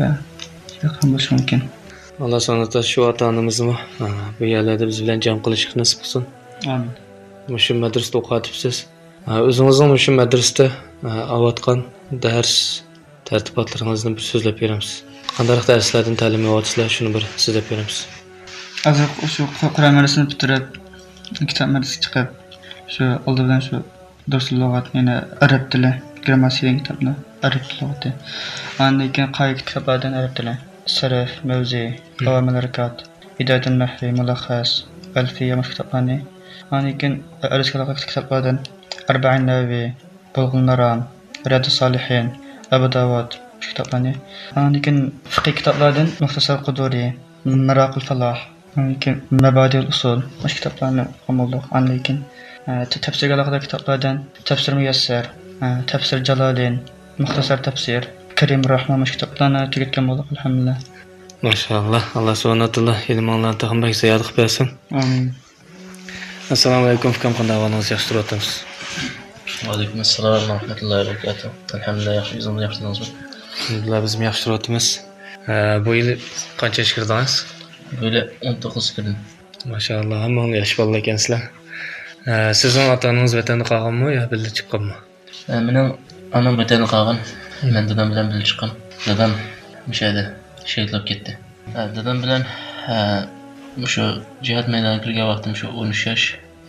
Speaker 17: yaqin bo'lishi mumkin.
Speaker 16: Alloh sonata shu ota-onamizni bu yerlarda biz bilan jam qilishni nasib qilsin.
Speaker 17: Amin.
Speaker 16: Shu madrasada o'qiyapsiz. O'zingizning shu madrasada olayotgan dars tartibotlaringizni bir so'zlab beramiz. Qanday darslardan ta'lim olyapsizlar, shuni bir so'zlab beramiz.
Speaker 17: Hozir shu Qur'on madrasasini bitirib, kitob madrasasiga chiqib, shu oldi bilan shu darsul lug'at, ya'ni arab tili, grammasiya kitobni arab lug'ati. Undan keyin qoida kitoblardan arab tili, sarf, mavzi, avamil harakat, hidoyatul nahvi, mulaxas, alfiya kitoblarni. Undan keyin arab kitoblardan Arba'in Nawawi, Bulughul Maram, Riyadus Solihin, Abu Dawud kitoblarni. Undan keyin fiqh kitoblardan Muxtasar Quduri, Maraqul Falah, undan keyin Mabadiul Usul kitoblarni o'qidik. Undan keyin tafsirga aloqador kitoblardan Tafsir Muyassar, Tafsir Jalolin, Muxtasar Tafsir, Karim Rahman kitoblarni tugatgan bo'ldik alhamdulillah.
Speaker 16: Mashallah. Alloh subhanahu va taolo ilminglarni taqinmay ziyorat qilsin.
Speaker 17: Amin.
Speaker 16: Assalomu alaykum. Kim qanday bo'lsangiz yaxshi turibsiz?
Speaker 7: Va alaykum assalom va rahmatullohi va barakatuh. Alhamdulillah yaxshi o'zingiz yaxshimisizmi?
Speaker 16: Alhamdulillah biz yaxshi turibmiz. Bu yil qancha yoshga kirdingiz?
Speaker 7: Bu yil 19 kirdim.
Speaker 16: Mashallah, hamma yosh bolalar ekansizlar. Sizning ota-onangiz vatanda qolganmi yo birga chiqqanmi?
Speaker 7: Mening onam vatanda qolgan. Men dadam bilan birga chiqqan. Dadam o'shada shahidlab ketdi. Dadam bilan shu jihat maydoniga kirgan vaqtim shu 13 yosh.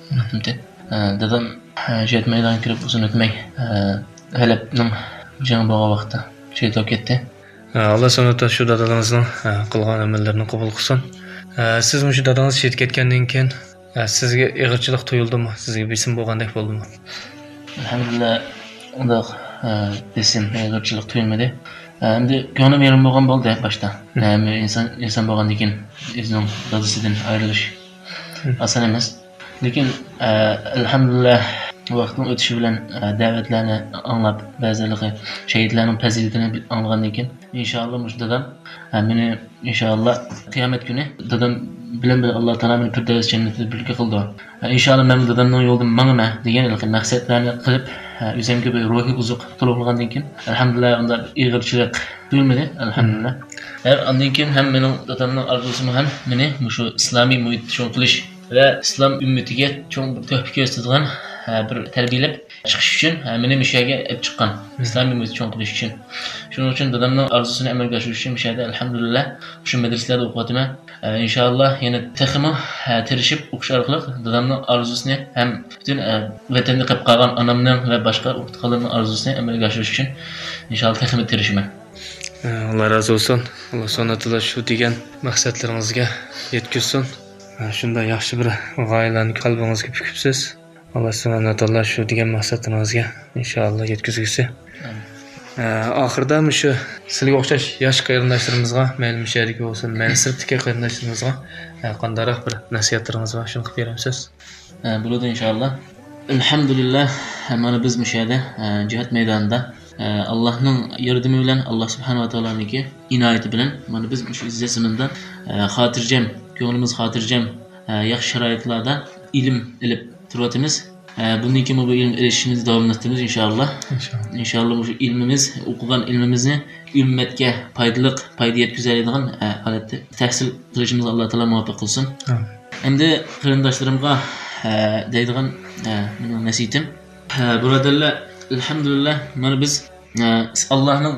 Speaker 7: Dadam jihat maydoniga kirib uzun o'tmay Halabning jang bo'lgan vaqtda shahidlab ketdi.
Speaker 16: Alloh subhanahu shu dadangizning qilgan amallarini qabul qilsin. Siz shu dadangiz shahid ketgandan keyin sizga ig'irchilik tuyuldimi? Sizga besim bo'lgandek bo'ldimi?
Speaker 7: Alhamdulillah unda besim ig'irchilik tuyulmadi. Endi ko'nglim yerim bo'lgan bo'ldi boshda. Inson bo'lgandan keyin o'zining dadasidan ayrilish oson emas. Lekin alhamdulillah vaqtning o'tishi bilan da'vatlarni anglab, ba'zilari shahidlarning fazilatini anglagandan keyin inshaalloh mush dadam meni inshaalloh qiyomat kuni dadam bilan Alloh taolo meni Firdavs jannatida birga qildi. Inshaalloh men dadamning yo'lidan mangma degan maqsadlarni qilib o'zimga bir ruhiy uzuq to'lg'andan keyin alhamdulillah unda ig'irchilik tuyulmadi alhamdulillah. Undan keyin ham mening dadamning orzusi ham meni shu islomiy muhitda cho'ng qilish va islom ummatiga cho'ng bir tuhfa ko'rsatadigan bir tarbiyalab chiqish uchun meni mishaga olib chiqqan. Islomiy muhitda cho'ng qilish uchun. Shuning uchun dadamning orzusini amalga oshirish uchun mishada alhamdulillah shu madrasalarda o'qiyapman. Inshaalloh yana texmi tirishib o'qish orqali dadamning orzusini ham butun vatanda qolib qolgan onamning va boshqa o'qituvchilarning orzusini amalga oshirish uchun inshaalloh texmi tirishman.
Speaker 6: Allah razı olsun. Allah sonatıyla şu degan maqsadlaringizga yetkazsin. Shunda yaxshi bir g'oyalarni qalbingizga pukibsiz. Allah subhanahu va taolo shu degan maqsadlaringizga inshaalloh yetkazgisi. Oxirida shu sizga o'xshash yosh qarindoshlarimizga, mayli mushadagi bo'lsin, mayli sirtdagi qarindoshlarimizga qandaroq bir nasihatlaringiz bor, shuni qilib beramsiz?
Speaker 7: Bo'ladi inshaalloh. Alhamdulillah, mana biz mushada jihad maydonida Allohning yordami bilan, Alloh subhanahu va taoloning inoyati bilan mana biz shu izzasimizdan xotirjam, ko'nglimiz xotirjam, yaxshi sharoitlarda ilm ilib turyapmiz. Bundan keyin bu ilm erishishimizni davom ettiramiz inshaalloh. Inshaalloh bu ilmimiz, o'qigan ilmimizni ummatga foyda yetkazadigan holatda tahsil qilishimizni Alloh taolo muvaffaq qilsin. Endi qarindoshlarimga deydigan mening nasihatim, birodarlar, alhamdulillah mana biz Allohning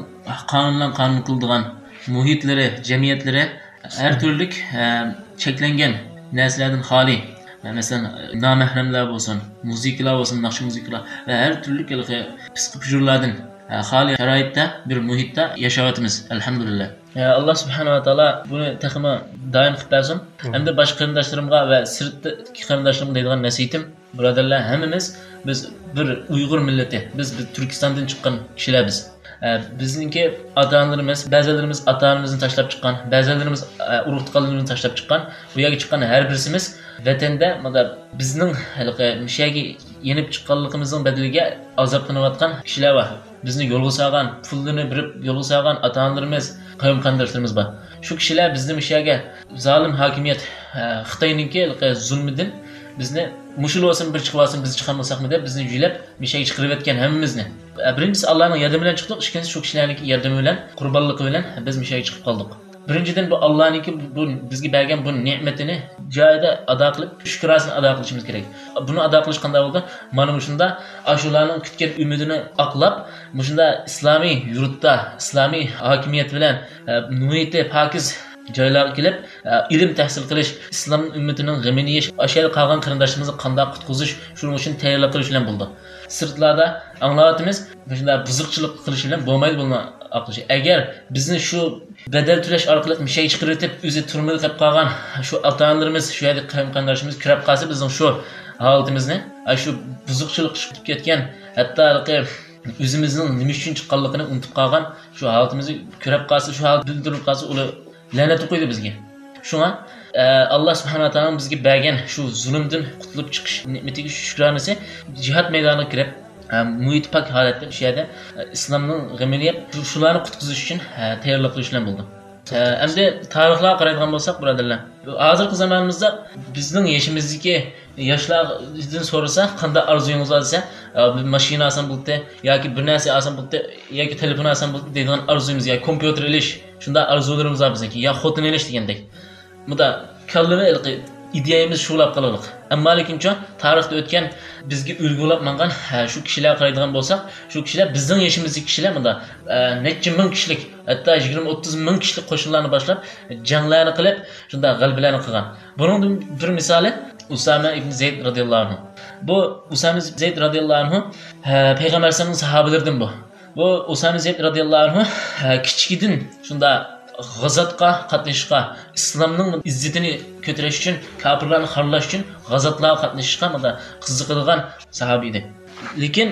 Speaker 7: qonun qildigan muhitlari, jamiyatlari har turli cheklangan narsalardan xoli. Masalan, nomahramlar bo'lsin, musiqalar bo'lsin, naqsh musiqalar va har turli psixologlardan xoli sharoitda bir muhitda yashayapmiz alhamdulillah. Alloh subhanahu va taolo buni taxmi doim qilib bersin. Hamda boshqa qarindoshlarimga va sirtdagi qarindoshlarimga deydigan nasihatim, birodarlar, hammamiz biz bir Uyg'ur millati, biz Turkistondan chiqqan kishilarmiz. Bizningki ota-onalarimiz, ba'zilarimiz ota-onamizni tashlab chiqqan, ba'zilarimiz urug'-tuqqanlarimizni tashlab chiqqan. Bu yerga chiqqan har birisimiz vatanda mana bizning mishaga yenib chiqqanligimizning badaliga azoblanayotgan kishilar bor. Bizni yo'lga solgan, pullarni berib yo'lga solgan ota-onalarimiz, qavm qarindoshlarimiz bor. Shu kishilar bizni mishaga zolim hokimiyat Xitoyninki zulmidan bizni mushul olsin bir chiqib olsin biz chiqolmasakmi deb bizni juylab mishaga chiqarib etgan hammamizni. Birinchisi Allohning yordami bilan chiqdik, ikkinchisi shu kishilarning yordami bilan, qurbonligi bilan biz mishaga chiqib qoldik. Birinchidan bu Allohning bu bizga bergan bu ne'matini joyida ado qilib, shukrasini ado qilishimiz kerak. Buni ado qilish qanday bo'ldi? Mana shunda ashularning kutgan umidini oqlab, shunda islomiy yurtda, islomiy hokimiyat bilan muhiti pokiz joylarga kelib, ilm tahsil qilish, islom ummatining g'amini yeyish, ashar qolgan qarindoshlarimizni qanday qutqizish, shuning uchun tayyorlab qilish bilan bo'ldi. Sirtlarda anglayotimiz, shunda buzuqchilik qilish bilan bo'lmaydi buni aqlish. Agar bizni shu badal to'lash orqali mishay chiqaritib, o'zi turmada qolib qolgan shu ota-onalarimiz, shu yerda qarindoshlarimiz kirib qolsa, bizning shu holatimizni, shu buzuqchilik chiqib ketgan, hatto o'zimizning nima uchun chiqqanligini unutib qolgan shu holatimizni ko'rib qolsa, shu holat bildirib qolsa, ular la'nat o'qiydi bizga. Shunga Alloh subhanahu va taolo bizga bergan shu zulmdan qutulib chiqish ne'matiga shukronasi jihad maydoniga kirib, muhit pak holatda shu yerda islomning g'amini yeb, shularni qutqizish uchun tayyorlab qilish bilan bo'ldi. Endi tarixlarga qaraydigan bo'lsak, birodarlar, hozirgi zamonimizda bizning yashimizdagi yoshlardan so'rasa, qanday orzuyingiz bor desa, mashina olsam bo'ldi yoki bir narsa olsam bo'ldi yoki telefon olsam bo'ldi degan orzuyimiz yoki kompyuter olish, shunda orzularimiz bor bizniki, yo xotin olish degandek. Bunda kallama ideyamiz shular qilalik. Ammo lekincha tarixda o'tgan bizga ulg'ulab mangan shu kishilarga qaraydigan bo'lsak, shu kishilar bizning yashimizdagi kishilar bunda necha ming kishilik, hatto 20-30 ming kishilik qo'shinlarni boshlab, janglarni qilib, shunda g'albalarni qilgan. Buning bir misoli Usama ibn Zayd radhiyallohu anhu. Bu Usama Zayd radhiyallohu anhu payg'ambar sallallohu sahobalaridan bu. Bu Usama Zayd radhiyallohu anhu kichikdan shunda g'azotga qatnashishga, islomning izzatini ko'tarish uchun, kofirlarni xorlash uchun g'azotlarga qatnashishga qiziqadigan sahobiy edi. Lekin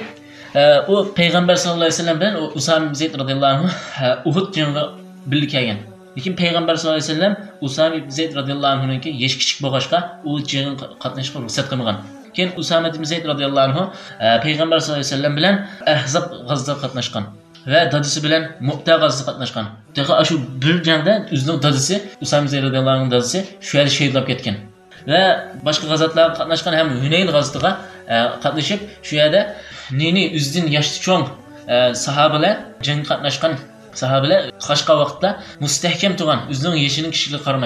Speaker 7: u payg'ambar sallallohu alayhi vasallam bilan Usama Zayd radhiyallohu anhu Uhud jangiga birga kelgan. Lekin payg'ambar sallallohu alayhi vasallam Usama Zayd radhiyallohu anhuninki yosh kichik bo'lg'achqa u jangiga qatnashishga ruxsat qilmagan. Keyin Usama ibn Zayd radhiyallohu anhu payg'ambar sallallohu alayhi vasallam bilan Ahzab g'azotida qatnashgan ve dadisi bilan Mu'ta g'azotida qatnashgan. Daqa shu bir jangda o'zining dadisi, Usama Zayd radhiyallohu anhu dadisi shu yerda shahidlab ketgan. Ve boshqa g'azotlarga qatnashgan ham Hunayn g'azotiga qatnashib, shu yerda nini o'zidan yoshi cho'ng sahobalar jangga qatnashgan sahobalar qashqa vaqtda mustahkam turgan, o'zining yashining kishiga qaramay,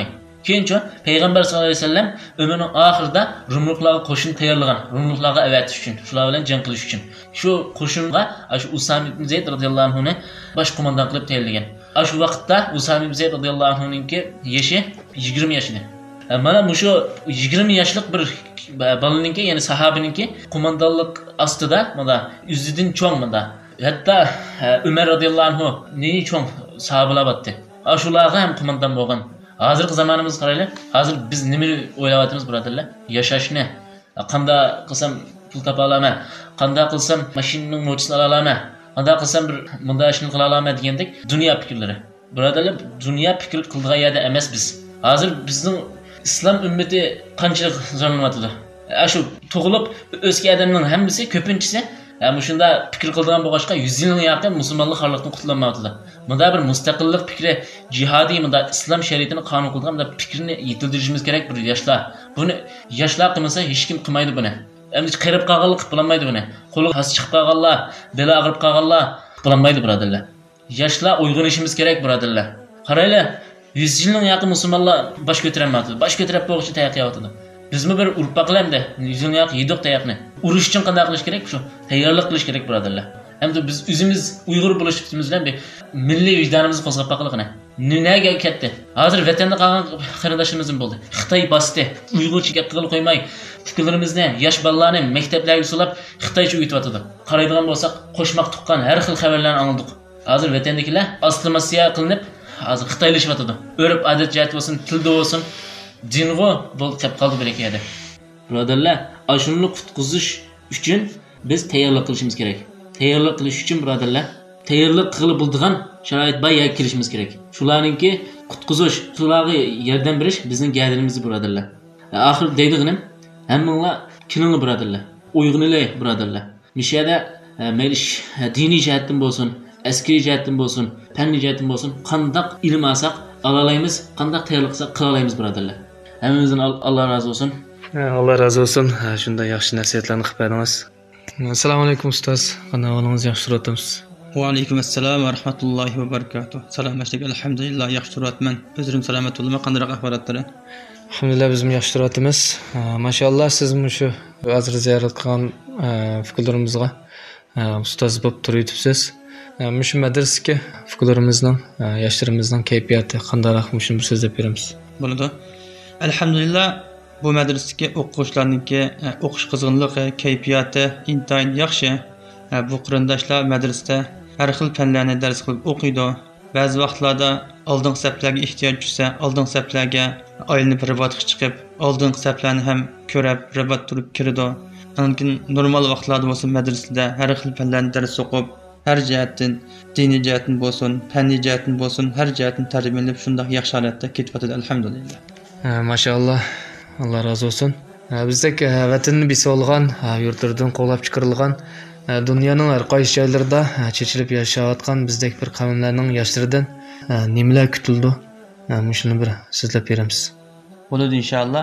Speaker 7: Keyinchi payg'ambar sollallohu alayhi vasallam umrining oxirida Rumluqlarga qo'shin tayyorlagan, Rumluqlarga avatish uchun, shular bilan jang qilish uchun. Shu qo'shinga shu Usama ibn Zayd radhiyallohu anhu ni bosh qo'mondan qilib tayyorlagan. Shu vaqtda Usama ibn Zayd radhiyallohu anhuninki yoshi 20 yosh edi. Mana shu 20 yoshlik bir balaninki, ya'ni sahobininki qo'mondonlik ostida mana o'zidan cho'ng mana. Hatto Umar radhiyallohu anhu ne cho'ng sahobalar batdi. Shularga ham qo'mondan bo'lgan. Hozirgi zamonimizga qaraylik. Hozir biz nima o'ylayapmiz birodarlar? Yashashni qanday qilsam pul topa olaman, qanday qilsam mashinaning mo'jisini ola olaman, qanday qilsam bir bunday ishni qila olaman degandek dunyo fikrlari. Birodarlar, dunyo fikr qildigan yerda emas biz. Hozir bizning islom ummati qanchalik zo'rlanmoqda. Shu tug'ilib o'sgan odamning hammasi ko'pinchisi shunda fikr qildigan bo'lg'achqa 100 yilning yaqin musulmonlik xorliqdan qutulolmayapti. Bunda bir mustaqillik fikri, jihodiy bunda islom shariatini qonun qilgan bunda fikrni yetildirishimiz kerak bir yoshlar. Buni yoshlar qilmasa hech kim qilmaydi buni. Endi qirib qolganlik qilolmaydi buni. Qo'li has chiqib qolganlar, beli og'rib qolganlar qilolmaydi birodarlar. Yoshlar uyg'onishimiz kerak birodarlar. Qaraylar, 100 yilning yaqin musulmonlar bosh ko'tarmayapti. Bosh ko'tarib bo'g'ichi tayoqyapti. Bizmi bir urpaqlamda 100 yilning yaqin yedik tayoqni. Urush uchun qanday qilish kerak shu? Tayyorlik qilish kerak birodarlar. Hamda biz o'zimiz Uyg'ur bo'lishimiz bilan bir milliy vijdonimizni qo'zg'ab baqiliqni. Nimaga ketdi? Hozir vatanda qolgan qarindoshimiz bo'ldi. Xitoy bosdi. Uyg'urchaga qilib qo'ymay, fikrlarimizni, yosh bolalarni maktablarga solib Xitoycha o'rgatyapti. Qaraydigan bo'lsak, qo'shmoq tuqqan har xil xabarlarni angladik. Hozir vatandagilar aslimasiya qilinib, hozir xitoylashyapti. O'rib odat jihati bo'lsin, tilda bo'lsin, dingo bo'lib qoldi berekada. Birodarlar, ashunni qutqizish uchun biz tayyorlik qilishimiz kerak. Tayyorlik qilish uchun birodarlar, tayyorlik qilib bo'ladigan sharoit bor yerga kelishimiz kerak. Shularningki qutqizish, shularga yordam berish bizning gardinimiz birodarlar. Oxir deydiganim, hammanglar kininglar birodarlar. Uyg'unlar birodarlar. Mishada mayli diniy jihatdan bo'lsin, askariy jihatdan bo'lsin, fanniy jihatdan bo'lsin, qandaq ilm olsak olalaymiz, qandaq tayyorlik qilsak qila olamiz birodarlar. Hammamizdan Alloh razı olsun.
Speaker 6: Alloh razı olsun. Shunday yaxshi nasihatlarni qilib berdingiz. Assalomu alaykum ustoz. Qanday ahvolingizni yaxshi ko'ryapsiz?
Speaker 17: Va alaykum assalom va rahmatullohi va barakatuh. Salomatlik, alhamdulillah, yaxshi ko'ryapman. O'zim salomat bo'laman. Qanday ahvolatlari?
Speaker 6: Alhamdulillah, biz yaxshi ko'ryapmiz. Mashallah, siz shu hozir ziyorat qilgan fikrlarimizga ustoz bo'lib turibsiz. Shu madrasaga fikrlarimizning, yoshlarimizning kayfiyati qanday shuni bir so'zlab beramiz.
Speaker 17: Bo'ladi. Alhamdulillah, bu madrasaga o'quvchilarningki o'qish qizg'inligi, kayfiyati intayin yaxshi. Bu qarindoshlar madrasada har xil fanlarni dars qilib o'qiydi. Ba'zi vaqtlarda oldingi saflarga ehtiyoj tushsa, oldingi saflarga aylanib rivoyatga chiqib, oldingi saflarni ham ko'rib, rivoyat turib kirdi. Lekin normal vaqtlarda bo'lsa madrasada har xil fanlarni dars o'qib, har jihatdan, diniy jihatdan bo'lsin, fanniy jihatdan bo'lsin, har jihatdan tarbiyalanib shunday yaxshi holatda ketyapti alhamdulillah.
Speaker 6: Mashallah, Alloh razı olsun. Bizdek vatanni bisi olgan, yurtlardan qovlab chiqarilgan, dunyoning har qaysi joylarida chechilib yashayotgan bizdek bir qavmlarning yoshlaridan nimalar kutildi? Shuni bir so'zlab beramiz.
Speaker 17: Bo'ladi inshaalloh.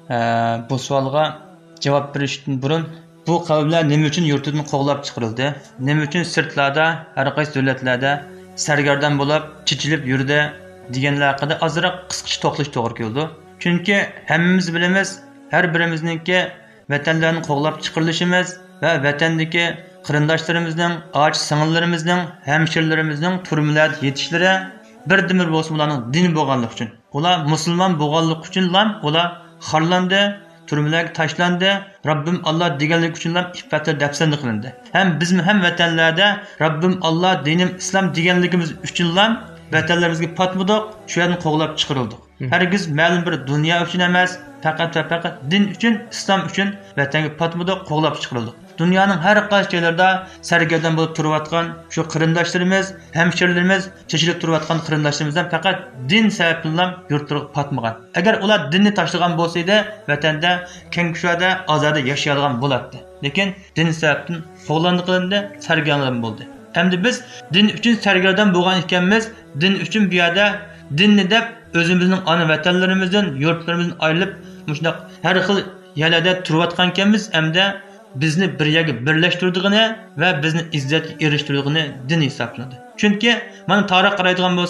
Speaker 17: Bu savolga javob berishdan burun bu qavmlar nima uchun yurtidan qovlab chiqarildi? Nima uchun sirtlarda, har qaysi davlatlarda sargardan bo'lib chechilib yurdi deganlar haqida ozroq qisqacha to'xtalish to'g'ri keldi. Chunki hammamiz bilamiz, har birimizningki vatanlarni qovlab chiqarilishimiz va vatandagi qarindoshlarimizning, och singillarimizning, hamshirlarimizning turmular yetishlari birdimir bo'lsin ularning din bo'lganligi uchun. Ular musulmon bo'lganligi uchun ular xorlandi, turmularga tashlandi. Rabbim Alloh deganlik uchun iffatlar dafsanda qilindi. Ham bizmi ham vatanlarda Rabbim Alloh, dinim islom deganligimiz uchun vatanlarimizga patmudoq shu yerni qo'g'lab chiqarildik. Hargiz ma'lum bir dunyo uchun emas, faqat va faqat din uchun, islom uchun vatanga patmudoq qo'g'lab chiqarildik. Dunyoning har qaysi joylarida sargardan bo'lib turayotgan shu qarindoshlarimiz, hamshirlarimiz, chechilib turayotgan qarindoshlarimizdan faqat din sababli yurtlarga patmagan. Agar ular dinni tashlagan bo'lsa edi, vatanda keng kushoda, ozoda yashaydigan bo'lardi. Lekin din sababli qo'g'landi qilindi, sargardan bo'ldi. Endi biz din uchun sargardan bo'lgan ekanmiz, din uchun bu yerda dinni deb o'zimizning ona vatanlarimizdan, yurtlarimizdan ayrilib, shunday har xil yerlarda turayotgan ekanmiz, hamda bizni bir yerga birlashtirdigini va bizni izzatga erishtirdigini din hisoblanadi. Chunki mana tarix qaraydigan bo'lsak,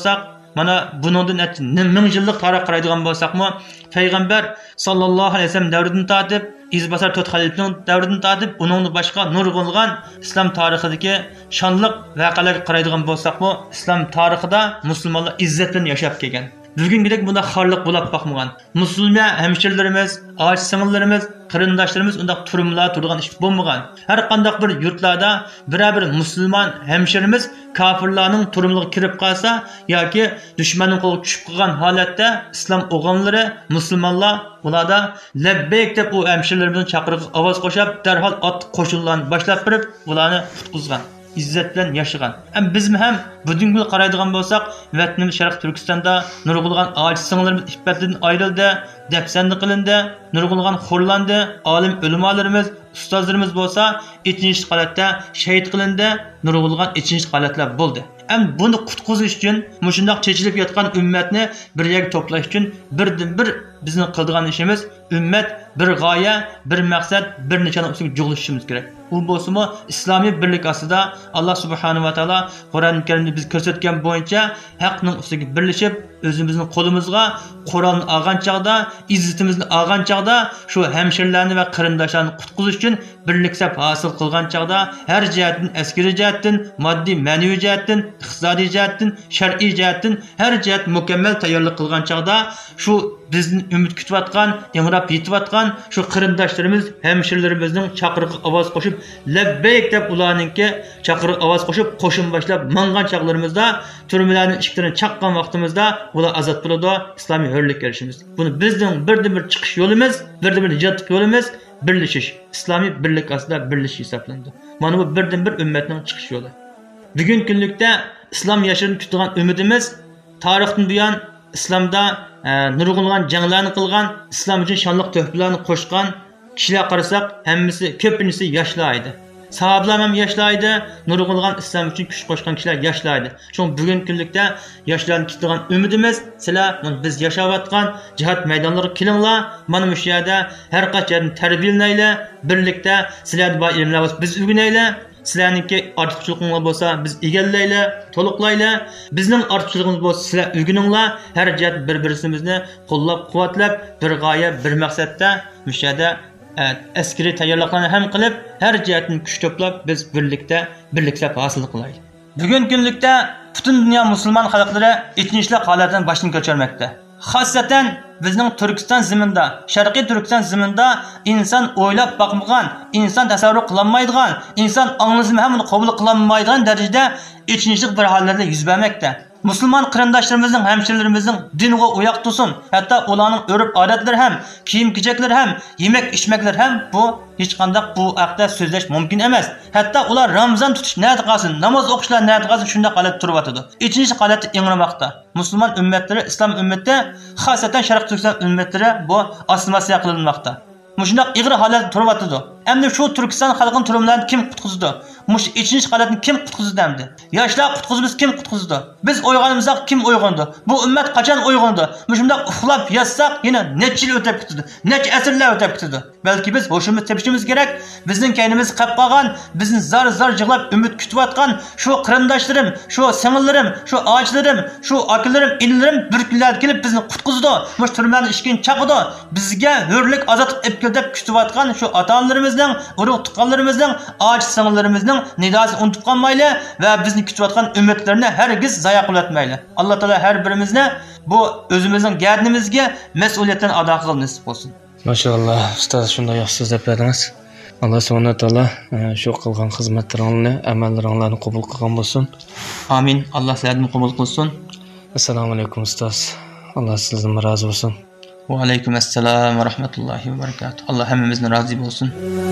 Speaker 18: Mana buningdan ming yillik tarix qaraydigan bo'lsakmi, payg'ambar sallallohu alayhi vasallam davridan tortib, İzbasar to'rt xalifaning davridan tortib, uningdan boshqa nurg'unlagan islom tarixidagi shonliq voqealarga qaraydigan bo'lsakmi, islom tarixida musulmonlar izzat bilan yashab kelgan. Bugünkidek bunda xorliq bo'lib boqmagan. Musulmon hamshirlarimiz, ağaç singillarimiz, qarindoshlarimiz undaq turumlar turgan ish bo'lmagan. Har qanday bir yurtlarda bir musulmon hamshirimiz kafirlarning turumligiga kirib qolsa yoki dushmanning qo'liga tushib qolgan holatda islom o'g'onlari, musulmonlar ularda labbeyk deb u hamshirlarimizni chaqirib ovoz qo'shib, darhol ot qo'shinlarni boshlab berib, ularni qutqizgan. İzzet bilan yashagan. Biz ham bugungi qaraydigan bo'lsak, vatanimiz Sharq Turkistonda nurg'ulgan ağaç singlarimiz iffatdan ayrildi, dafsanda qilindi, nurg'ulgan xo'rlandi, olim ulamolarimiz, ustozlarimiz bo'lsa, 2-chi holatda shahid qilindi, nurg'ulgan 2-chi holatlar bo'ldi. Buni qutqizish uchun, mushundoq chechilib yotgan ummatni bir yerga to'plash uchun birdan-bir bizning qiladigan ishimiz ummat bir g'oya, bir maqsad, bir nechani ustiga jug'lashimiz kerak. U bo'lsa-mu islomiy birlik ostida Alloh subhanahu va taolo Qur'oni Karimda biz ko'rsatgan bo'yicha haqning ustiga birlashib, o'zimizning qo'limizga Qur'onni olgan chaqda, izzatimizni olgan chaqda shu hamshirlarni va qarindoshlarni qutqizish uchun birlik saf hosil qilgan chaqda har jihatdan, askariy jihatdan, moddiy, ma'naviy jihatdan, iqtisodiy jihatdan, shar'iy jihatdan har jihat mukammal tayyorlik qilgan chaqda shu bizni umid kutayotgan, ingrab yetayotgan shu qarindoshlarimiz, hamshirlarimizning chaqiriq ovoz qo'shib, labbeyk deb ularningki chaqiriq ovoz qo'shib, qo'shin boshlab mangan chaqlarimizda, turmalarning ishkirini chaqqan vaqtimizda ular azod bo'ladi, islomiy hurlikka erishimiz. Buni bizning birdan-bir chiqish yo'limiz, birdan-bir nijot yo'limiz birlashish. Islomiy birlik ostida birlashish hisoblanadi. Mana bu birdan-bir ummatning chiqish yo'li. Bugun kunlikda islom yashirin tutgan umidimiz tarixdan buyon islomda nurg'unlagan janglarni qilgan, islom uchun shonliq tuhfalarni qo'shgan kishilar qarasak, hammasi ko'pincha yoshlar edi. Sahobalar ham yoshlar edi, nurg'unlagan islom uchun kuch qo'shgan kishilar yoshlar edi. Shuning bugun kunlikda yoshlarni tutgan umidimiz, sizlar biz yashayotgan jihad maydonlariga kelinglar, mana bu yerda har qachon tarbiyalanaylar, birlikda sizlar bor ilmlar biz o'rganaylar. Sizlarningki ortiqchiliginglar bo'lsa, biz egallaylar, to'liqlaylar. Bizning ortiqchiligimiz bo'lsa, sizlar o'rganinglar. Har jihat bir-birimizni qo'llab-quvvatlab, bir g'oya, bir maqsadda mushada askariy tayyorliklarni ham qilib, har jihatdan kuch to'plab, biz birliklar hosil qilaylik. Bugun kunlikda butun dunyo musulmon xalqlari etnishlik holatdan boshdan kechirmoqda. Xosatan bizning Turkiston zaminda, Sharqiy Turkiston zaminda inson o'ylab boqmagan, inson tasavvur qilolmaydigan, inson anglizmi ham uni qabul qilolmaydigan darajada etnishlik bir holatlar yuz bermoqda. Musulmon qarindoshlarimizning, hamshirlarimizning dinga uyoq tursin. Hatto ularning urf-odatlari ham, kiyim-kechaklar ham, yemak-ichmaklar ham bu hech qanday bu haqda so'zlash mumkin emas. Hatto ular Ramazon tutish niyat qilsin, namoz o'qishlar niyat qilsin, shunday holat turibdi. Ikkinchi holat ingrimoqda. Musulmon ummatlari, islom ummati, xosatan Sharq Turkiston ummatlari bu ostimasiya qilinmoqda. Mushundoq ig'ir holat turibdi. Endi shu Turkiston xalqining turumlarini kim qutqizdi? Mush ikkinchi holatni kim qutqizdi endi? Yoshlar qutqizimiz kim qutqizdi? Biz o'yganimizda kim uyg'ondi? Bu ummat qachon uyg'ondi? Mushundoq uxlab yotsak, yana necha yil o'tib ketdi, necha asrlar o'tib ketdi. Balki biz hoshimiz tepishimiz kerak. Bizning kaynimiz qilib qolgan, bizni zar-zar yig'lab umid kutayotgan shu qarindoshlarim, shu singillarim, shu og'achlarim, shu akalarim, inlarim bir kunlar kelib bizni qutqizdi. Mush turmalarni ishkin chaqidi. Bizga hurlik ozodlik olib kelib kutayotgan shu ota-onalarimizning, urug' tuqqanlarimizning, og'ach singillarimizning nidosini unutib qolmayli va bizni kutayotgan umidlarni hargiz zayo qilmayli. Alloh taolo har birimizni bu o'zimizning gardimizga mas'uliyatdan ado qilib nasib bo'lsin.
Speaker 6: Maşallah, ustoz shunday yaxshi so'zlab berdingiz. Alloh subhanahu va taolo shu qilgan xizmatlaringizni, amallaringizni qabul qilgan bo'lsin.
Speaker 18: Amin. Alloh sizlarni qabul qilsin.
Speaker 6: Assalomu alaykum ustoz. Alloh sizdan rozi bo'lsin.
Speaker 18: Va alaykum assalom va rahmatullohi va barakatuh. Alloh hammamizni rozi bo'lsin.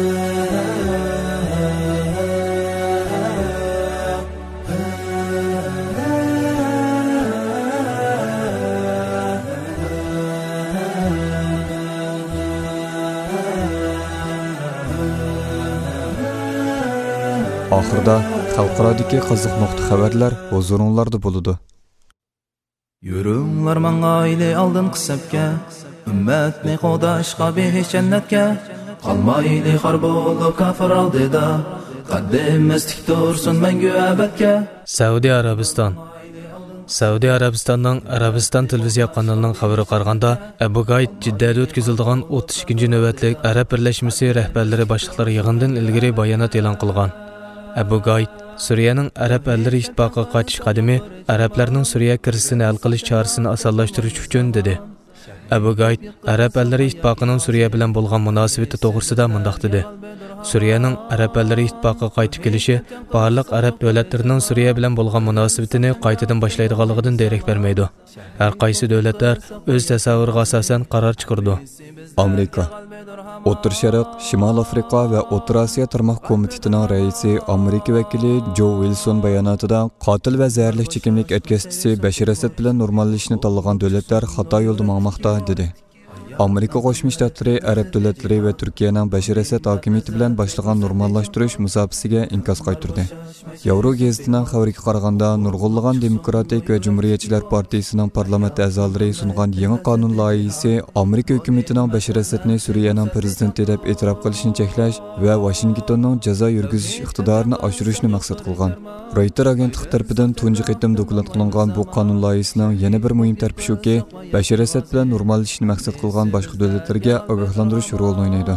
Speaker 8: Oxirida xalqarodagi qiziq nuqta xabarlar huzuringlarda bo'ladi.
Speaker 3: Yürünglar mangayli aldın qisabga, ummatni qodashqa behish jannatga, qalmayli xor bo'lib kafir oldida, qaddimiz tik tursin mangu abadga.
Speaker 5: Saudiya Arabiston Saudiya Arabistonning Arabiston televiziya kanalining xabari qaraganda, Abu Ghaid Jiddada o'tkazilgan 32-chi navbatlik Arab birlashmasi rahbarlari boshliqlari yig'indan ilgari bayonot e'lon qilgan. Abu Ghaid Suriyaning Arab ellari ittifoqiga qaytish qadami arablarning Suriya kirisini hal qilish chorasini osonlashtirish uchun dedi. Abu Ghaid Arab ellari ittifoqining Suriya bilan bo'lgan munosabati to'g'risida mundaq dedi. Suriyaning Arab ellari ittifoqiga qaytib kelishi barliq arab davlatlarining Suriya bilan bo'lgan munosabatini qaytadan boshlaydiganligidan darak bermaydi. Har qaysi davlatlar o'z tasavvuriga asosan qaror chiqardi.
Speaker 8: Amerika O'rta Sharq, Shimol Afrika va O'rta Osiyo tarmoq komitetining raisi Amerika vakili Jo Wilson bayonotida qotil va zaharli chekimlik o'tkazuvchisi Bashar Asad bilan normallashishni tanlagan davlatlar xato yo'lda bormoqda dedi. Amerika Qo'shma Shtatlari, Arab davlatlari va Turkiyaning Bashar Asad hokimiyati bilan boshlagan normallashtirish musofasiga inkas qaytardi. Yevro gazetining xabariga qaraganda, nurg'unlagan Demokratik va Jumhuriyatchilar partiyasining parlament a'zolari sungan yangi qonun loyihasi Amerika hukumatining Bashar Asadni Suriyaning prezidenti deb e'tirof qilishni cheklash va Washingtonning jazo yurgizish iqtidorini oshirishni maqsad qilgan. Reuters agentligi tomonidan tunji qitim doklad qilingan bu qonun loyihasining yana bir muhim tarafi shuki, Bashar Asad bilan normallashishni maqsad qilgan boshqa davlatlarga ogohlantirish rolini o'ynaydi.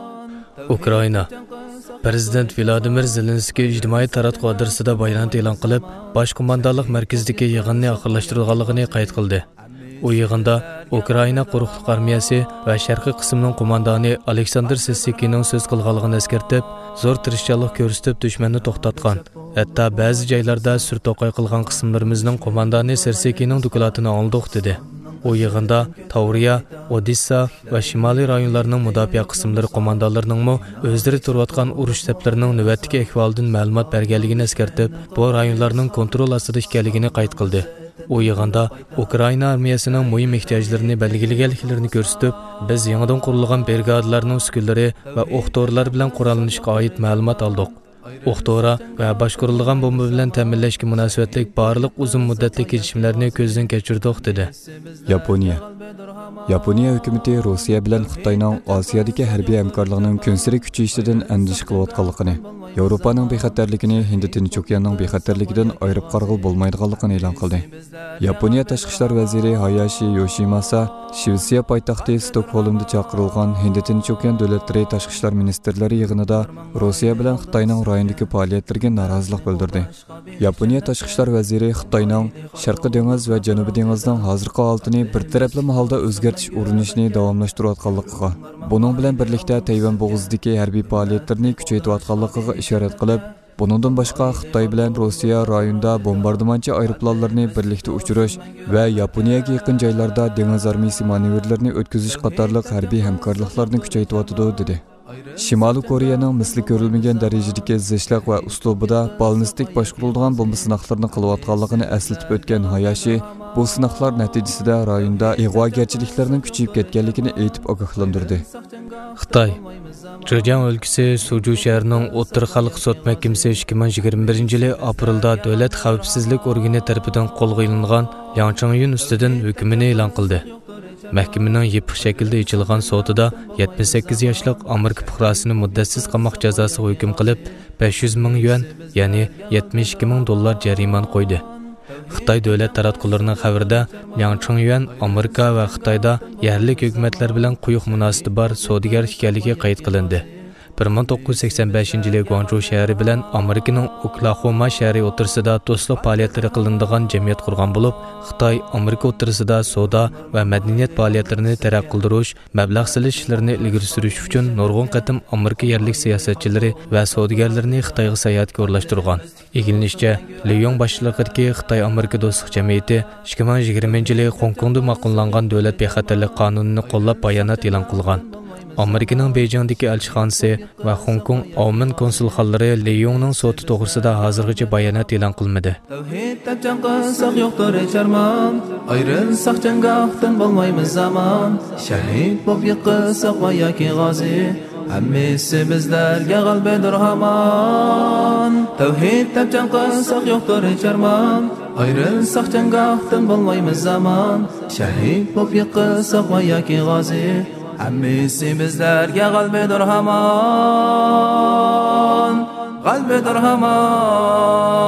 Speaker 5: Ukraina Prezident Vladimir Zelenskiy ijtimoiy taratquv adresida bayonot e'lon qilib, bosh qo'mondonlik markazidagi yig'inni oxirlashtirganligini qayd qildi. U yig'inda Ukraina qo'riqlik armiyasi va sharqiy qismning qo'mondoni Aleksandr Sissekining so'z qilganligini eskartib, zo'r tirishchilik ko'rsatib dushmanni to'xtatgan. Hatto ba'zi joylarda surto'qay qilgan qismlarimizning qo'mondoni Sissekining dokladini oldik dedi. U yig'inda Tavriya, Odessa va shimoliy rayonlarning mudofaa qismlari qo'mondonlarining o'zlari turayotgan urush saplarining navbatdagi ahvolidan ma'lumot berganligini eskartib, bu rayonlarning kontrol ostida ekanligini qayd qildi. U yig'inda Ukraina armiyasining muhim ehtiyojlarini belgilaganliklarini ko'rsatib, biz yangidan qurilgan brigadalarning uskunlari va o'q-to'rlar bilan qurollanishga oid ma'lumot oldik. O'q-to'ra va boshqarilgan bomba bilan ta'minlashga munosabatlik barliq uzun muddatli kelishimlarni ko'zdan kechirdik dedi.
Speaker 8: Yaponiya hukumati Rossiya bilan Xitoyning Osiyodagi harbiy hamkorligining kunsiri kuchayishidan andisha qilayotganligini, Yevropaning bexatarligini Hind Tinch okeanining bexatarligidan ayirib qarag'il bo'lmaydiganligini e'lon qildi. Yaponiya tashqi ishlar vaziri Hayashi Yoshimasa Shvetsiya poytaxti Stokgolmda chaqirilgan Hind Tinch okean davlatlari tashqi ishlar ministrlari yig'inida Rossiya bilan Xitoyning rayondagi faoliyatlarga norozilik bildirdi. Yaponiya tashqi ishlar vaziri Xitoyning Sharqiy dengiz va Janubiy dengizning hozirgi holatini bir tarafli holda o'zgartirish urinishini davomlashtirayotganligiga, buning bilan birlikda Tayvan bo'g'izidagi harbiy faoliyatlarni kuchaytirayotganligiga ishorat qilib, buningdan boshqa Xitoy bilan Rossiya rayonda bombardimonchi aeroplanlarni birlikda uchirish va Yaponiyaga yaqin joylarda dengiz armiyasi manevrlarini o'tkazish qatorliq harbiy hamkorliklarni kuchaytiryotdi dedi. Shimoliy Koreyaning misli ko'rilmagan darajadagi izlashlar va uslubida ballistik boshqarilgan bomba sinoqlarini qilayotganligini eslatib o'tgan Hayashi, bu sinoqlar natijasida rayonda ig'vogarchiliklarning kuchayib ketganligini aytib ogohlantirdi.
Speaker 5: Xitoy Zhejiang o'lkasi Suju shahrining O'rta xalq sud mahkamasi 2021-yili aprelda davlat xavfsizlik organi tomonidan qo'lga olingan Yang Changyun ustidan hukmini e'lon qildi. Mahkamaning yepiq shaklda ochilgan sudida 78 yoshlik Amerika fuqarosini muddatsiz qamoq jazosiga hukm qilib, 500 ming yuan, ya'ni 72 ming dollar jariman qo'ydi. Xitoy davlat taratqullarining xabarida Yang Changyun Amerika va Xitoyda yerlik hukumatlar bilan quyuq munosabati bor savdogar ekanligi qayd qilindi. 1985-yili Guangzhou shahri bilan Amerikaning Oklahoma shahri o'rtasida do'stlik faoliyatlari qilinadigan jamiyat qurgan bo'lib, Xitoy Amerika o'rtasida savdo va madaniyat faoliyatlarini taraqqiy qildirish, mablag' solish ishlarini ilgari surish uchun nurg'un qatim Amerika yerlik siyosatchilari va savdogarlarni Xitoyga sayohatga o'rlashtirgan. Egilishicha, Liyong boshchiligidagi Xitoy Amerika do'stlik jamiyati 2020-yili Hong Kongda ma'qullangan davlat bexatarlik qonunini qo'llab bayonot e'lon qilgan. Amerikaning Beijingdagi elchixonasi va Hong Kong Oman konsulxonalari Liyongning soti to'g'risida hozirgacha bayonot e'lon qilmadi.
Speaker 3: Tavhiddan chanqasak yo'qdir charmon, ayrilsak janggohdan bo'lmaymiz zamon, shahid bo'lib yiqilsak va yoki g'ozi, hammasi bizlarga g'albadir hamon. Tavhiddan chanqasak yo'qdir charmon, ayrilsak janggohdan bo'lmaymiz zamon, shahid bo'lib yiqilsak va yoki g'ozi, hammasi bizlarga g'albadir hamon, g'albadir hamon.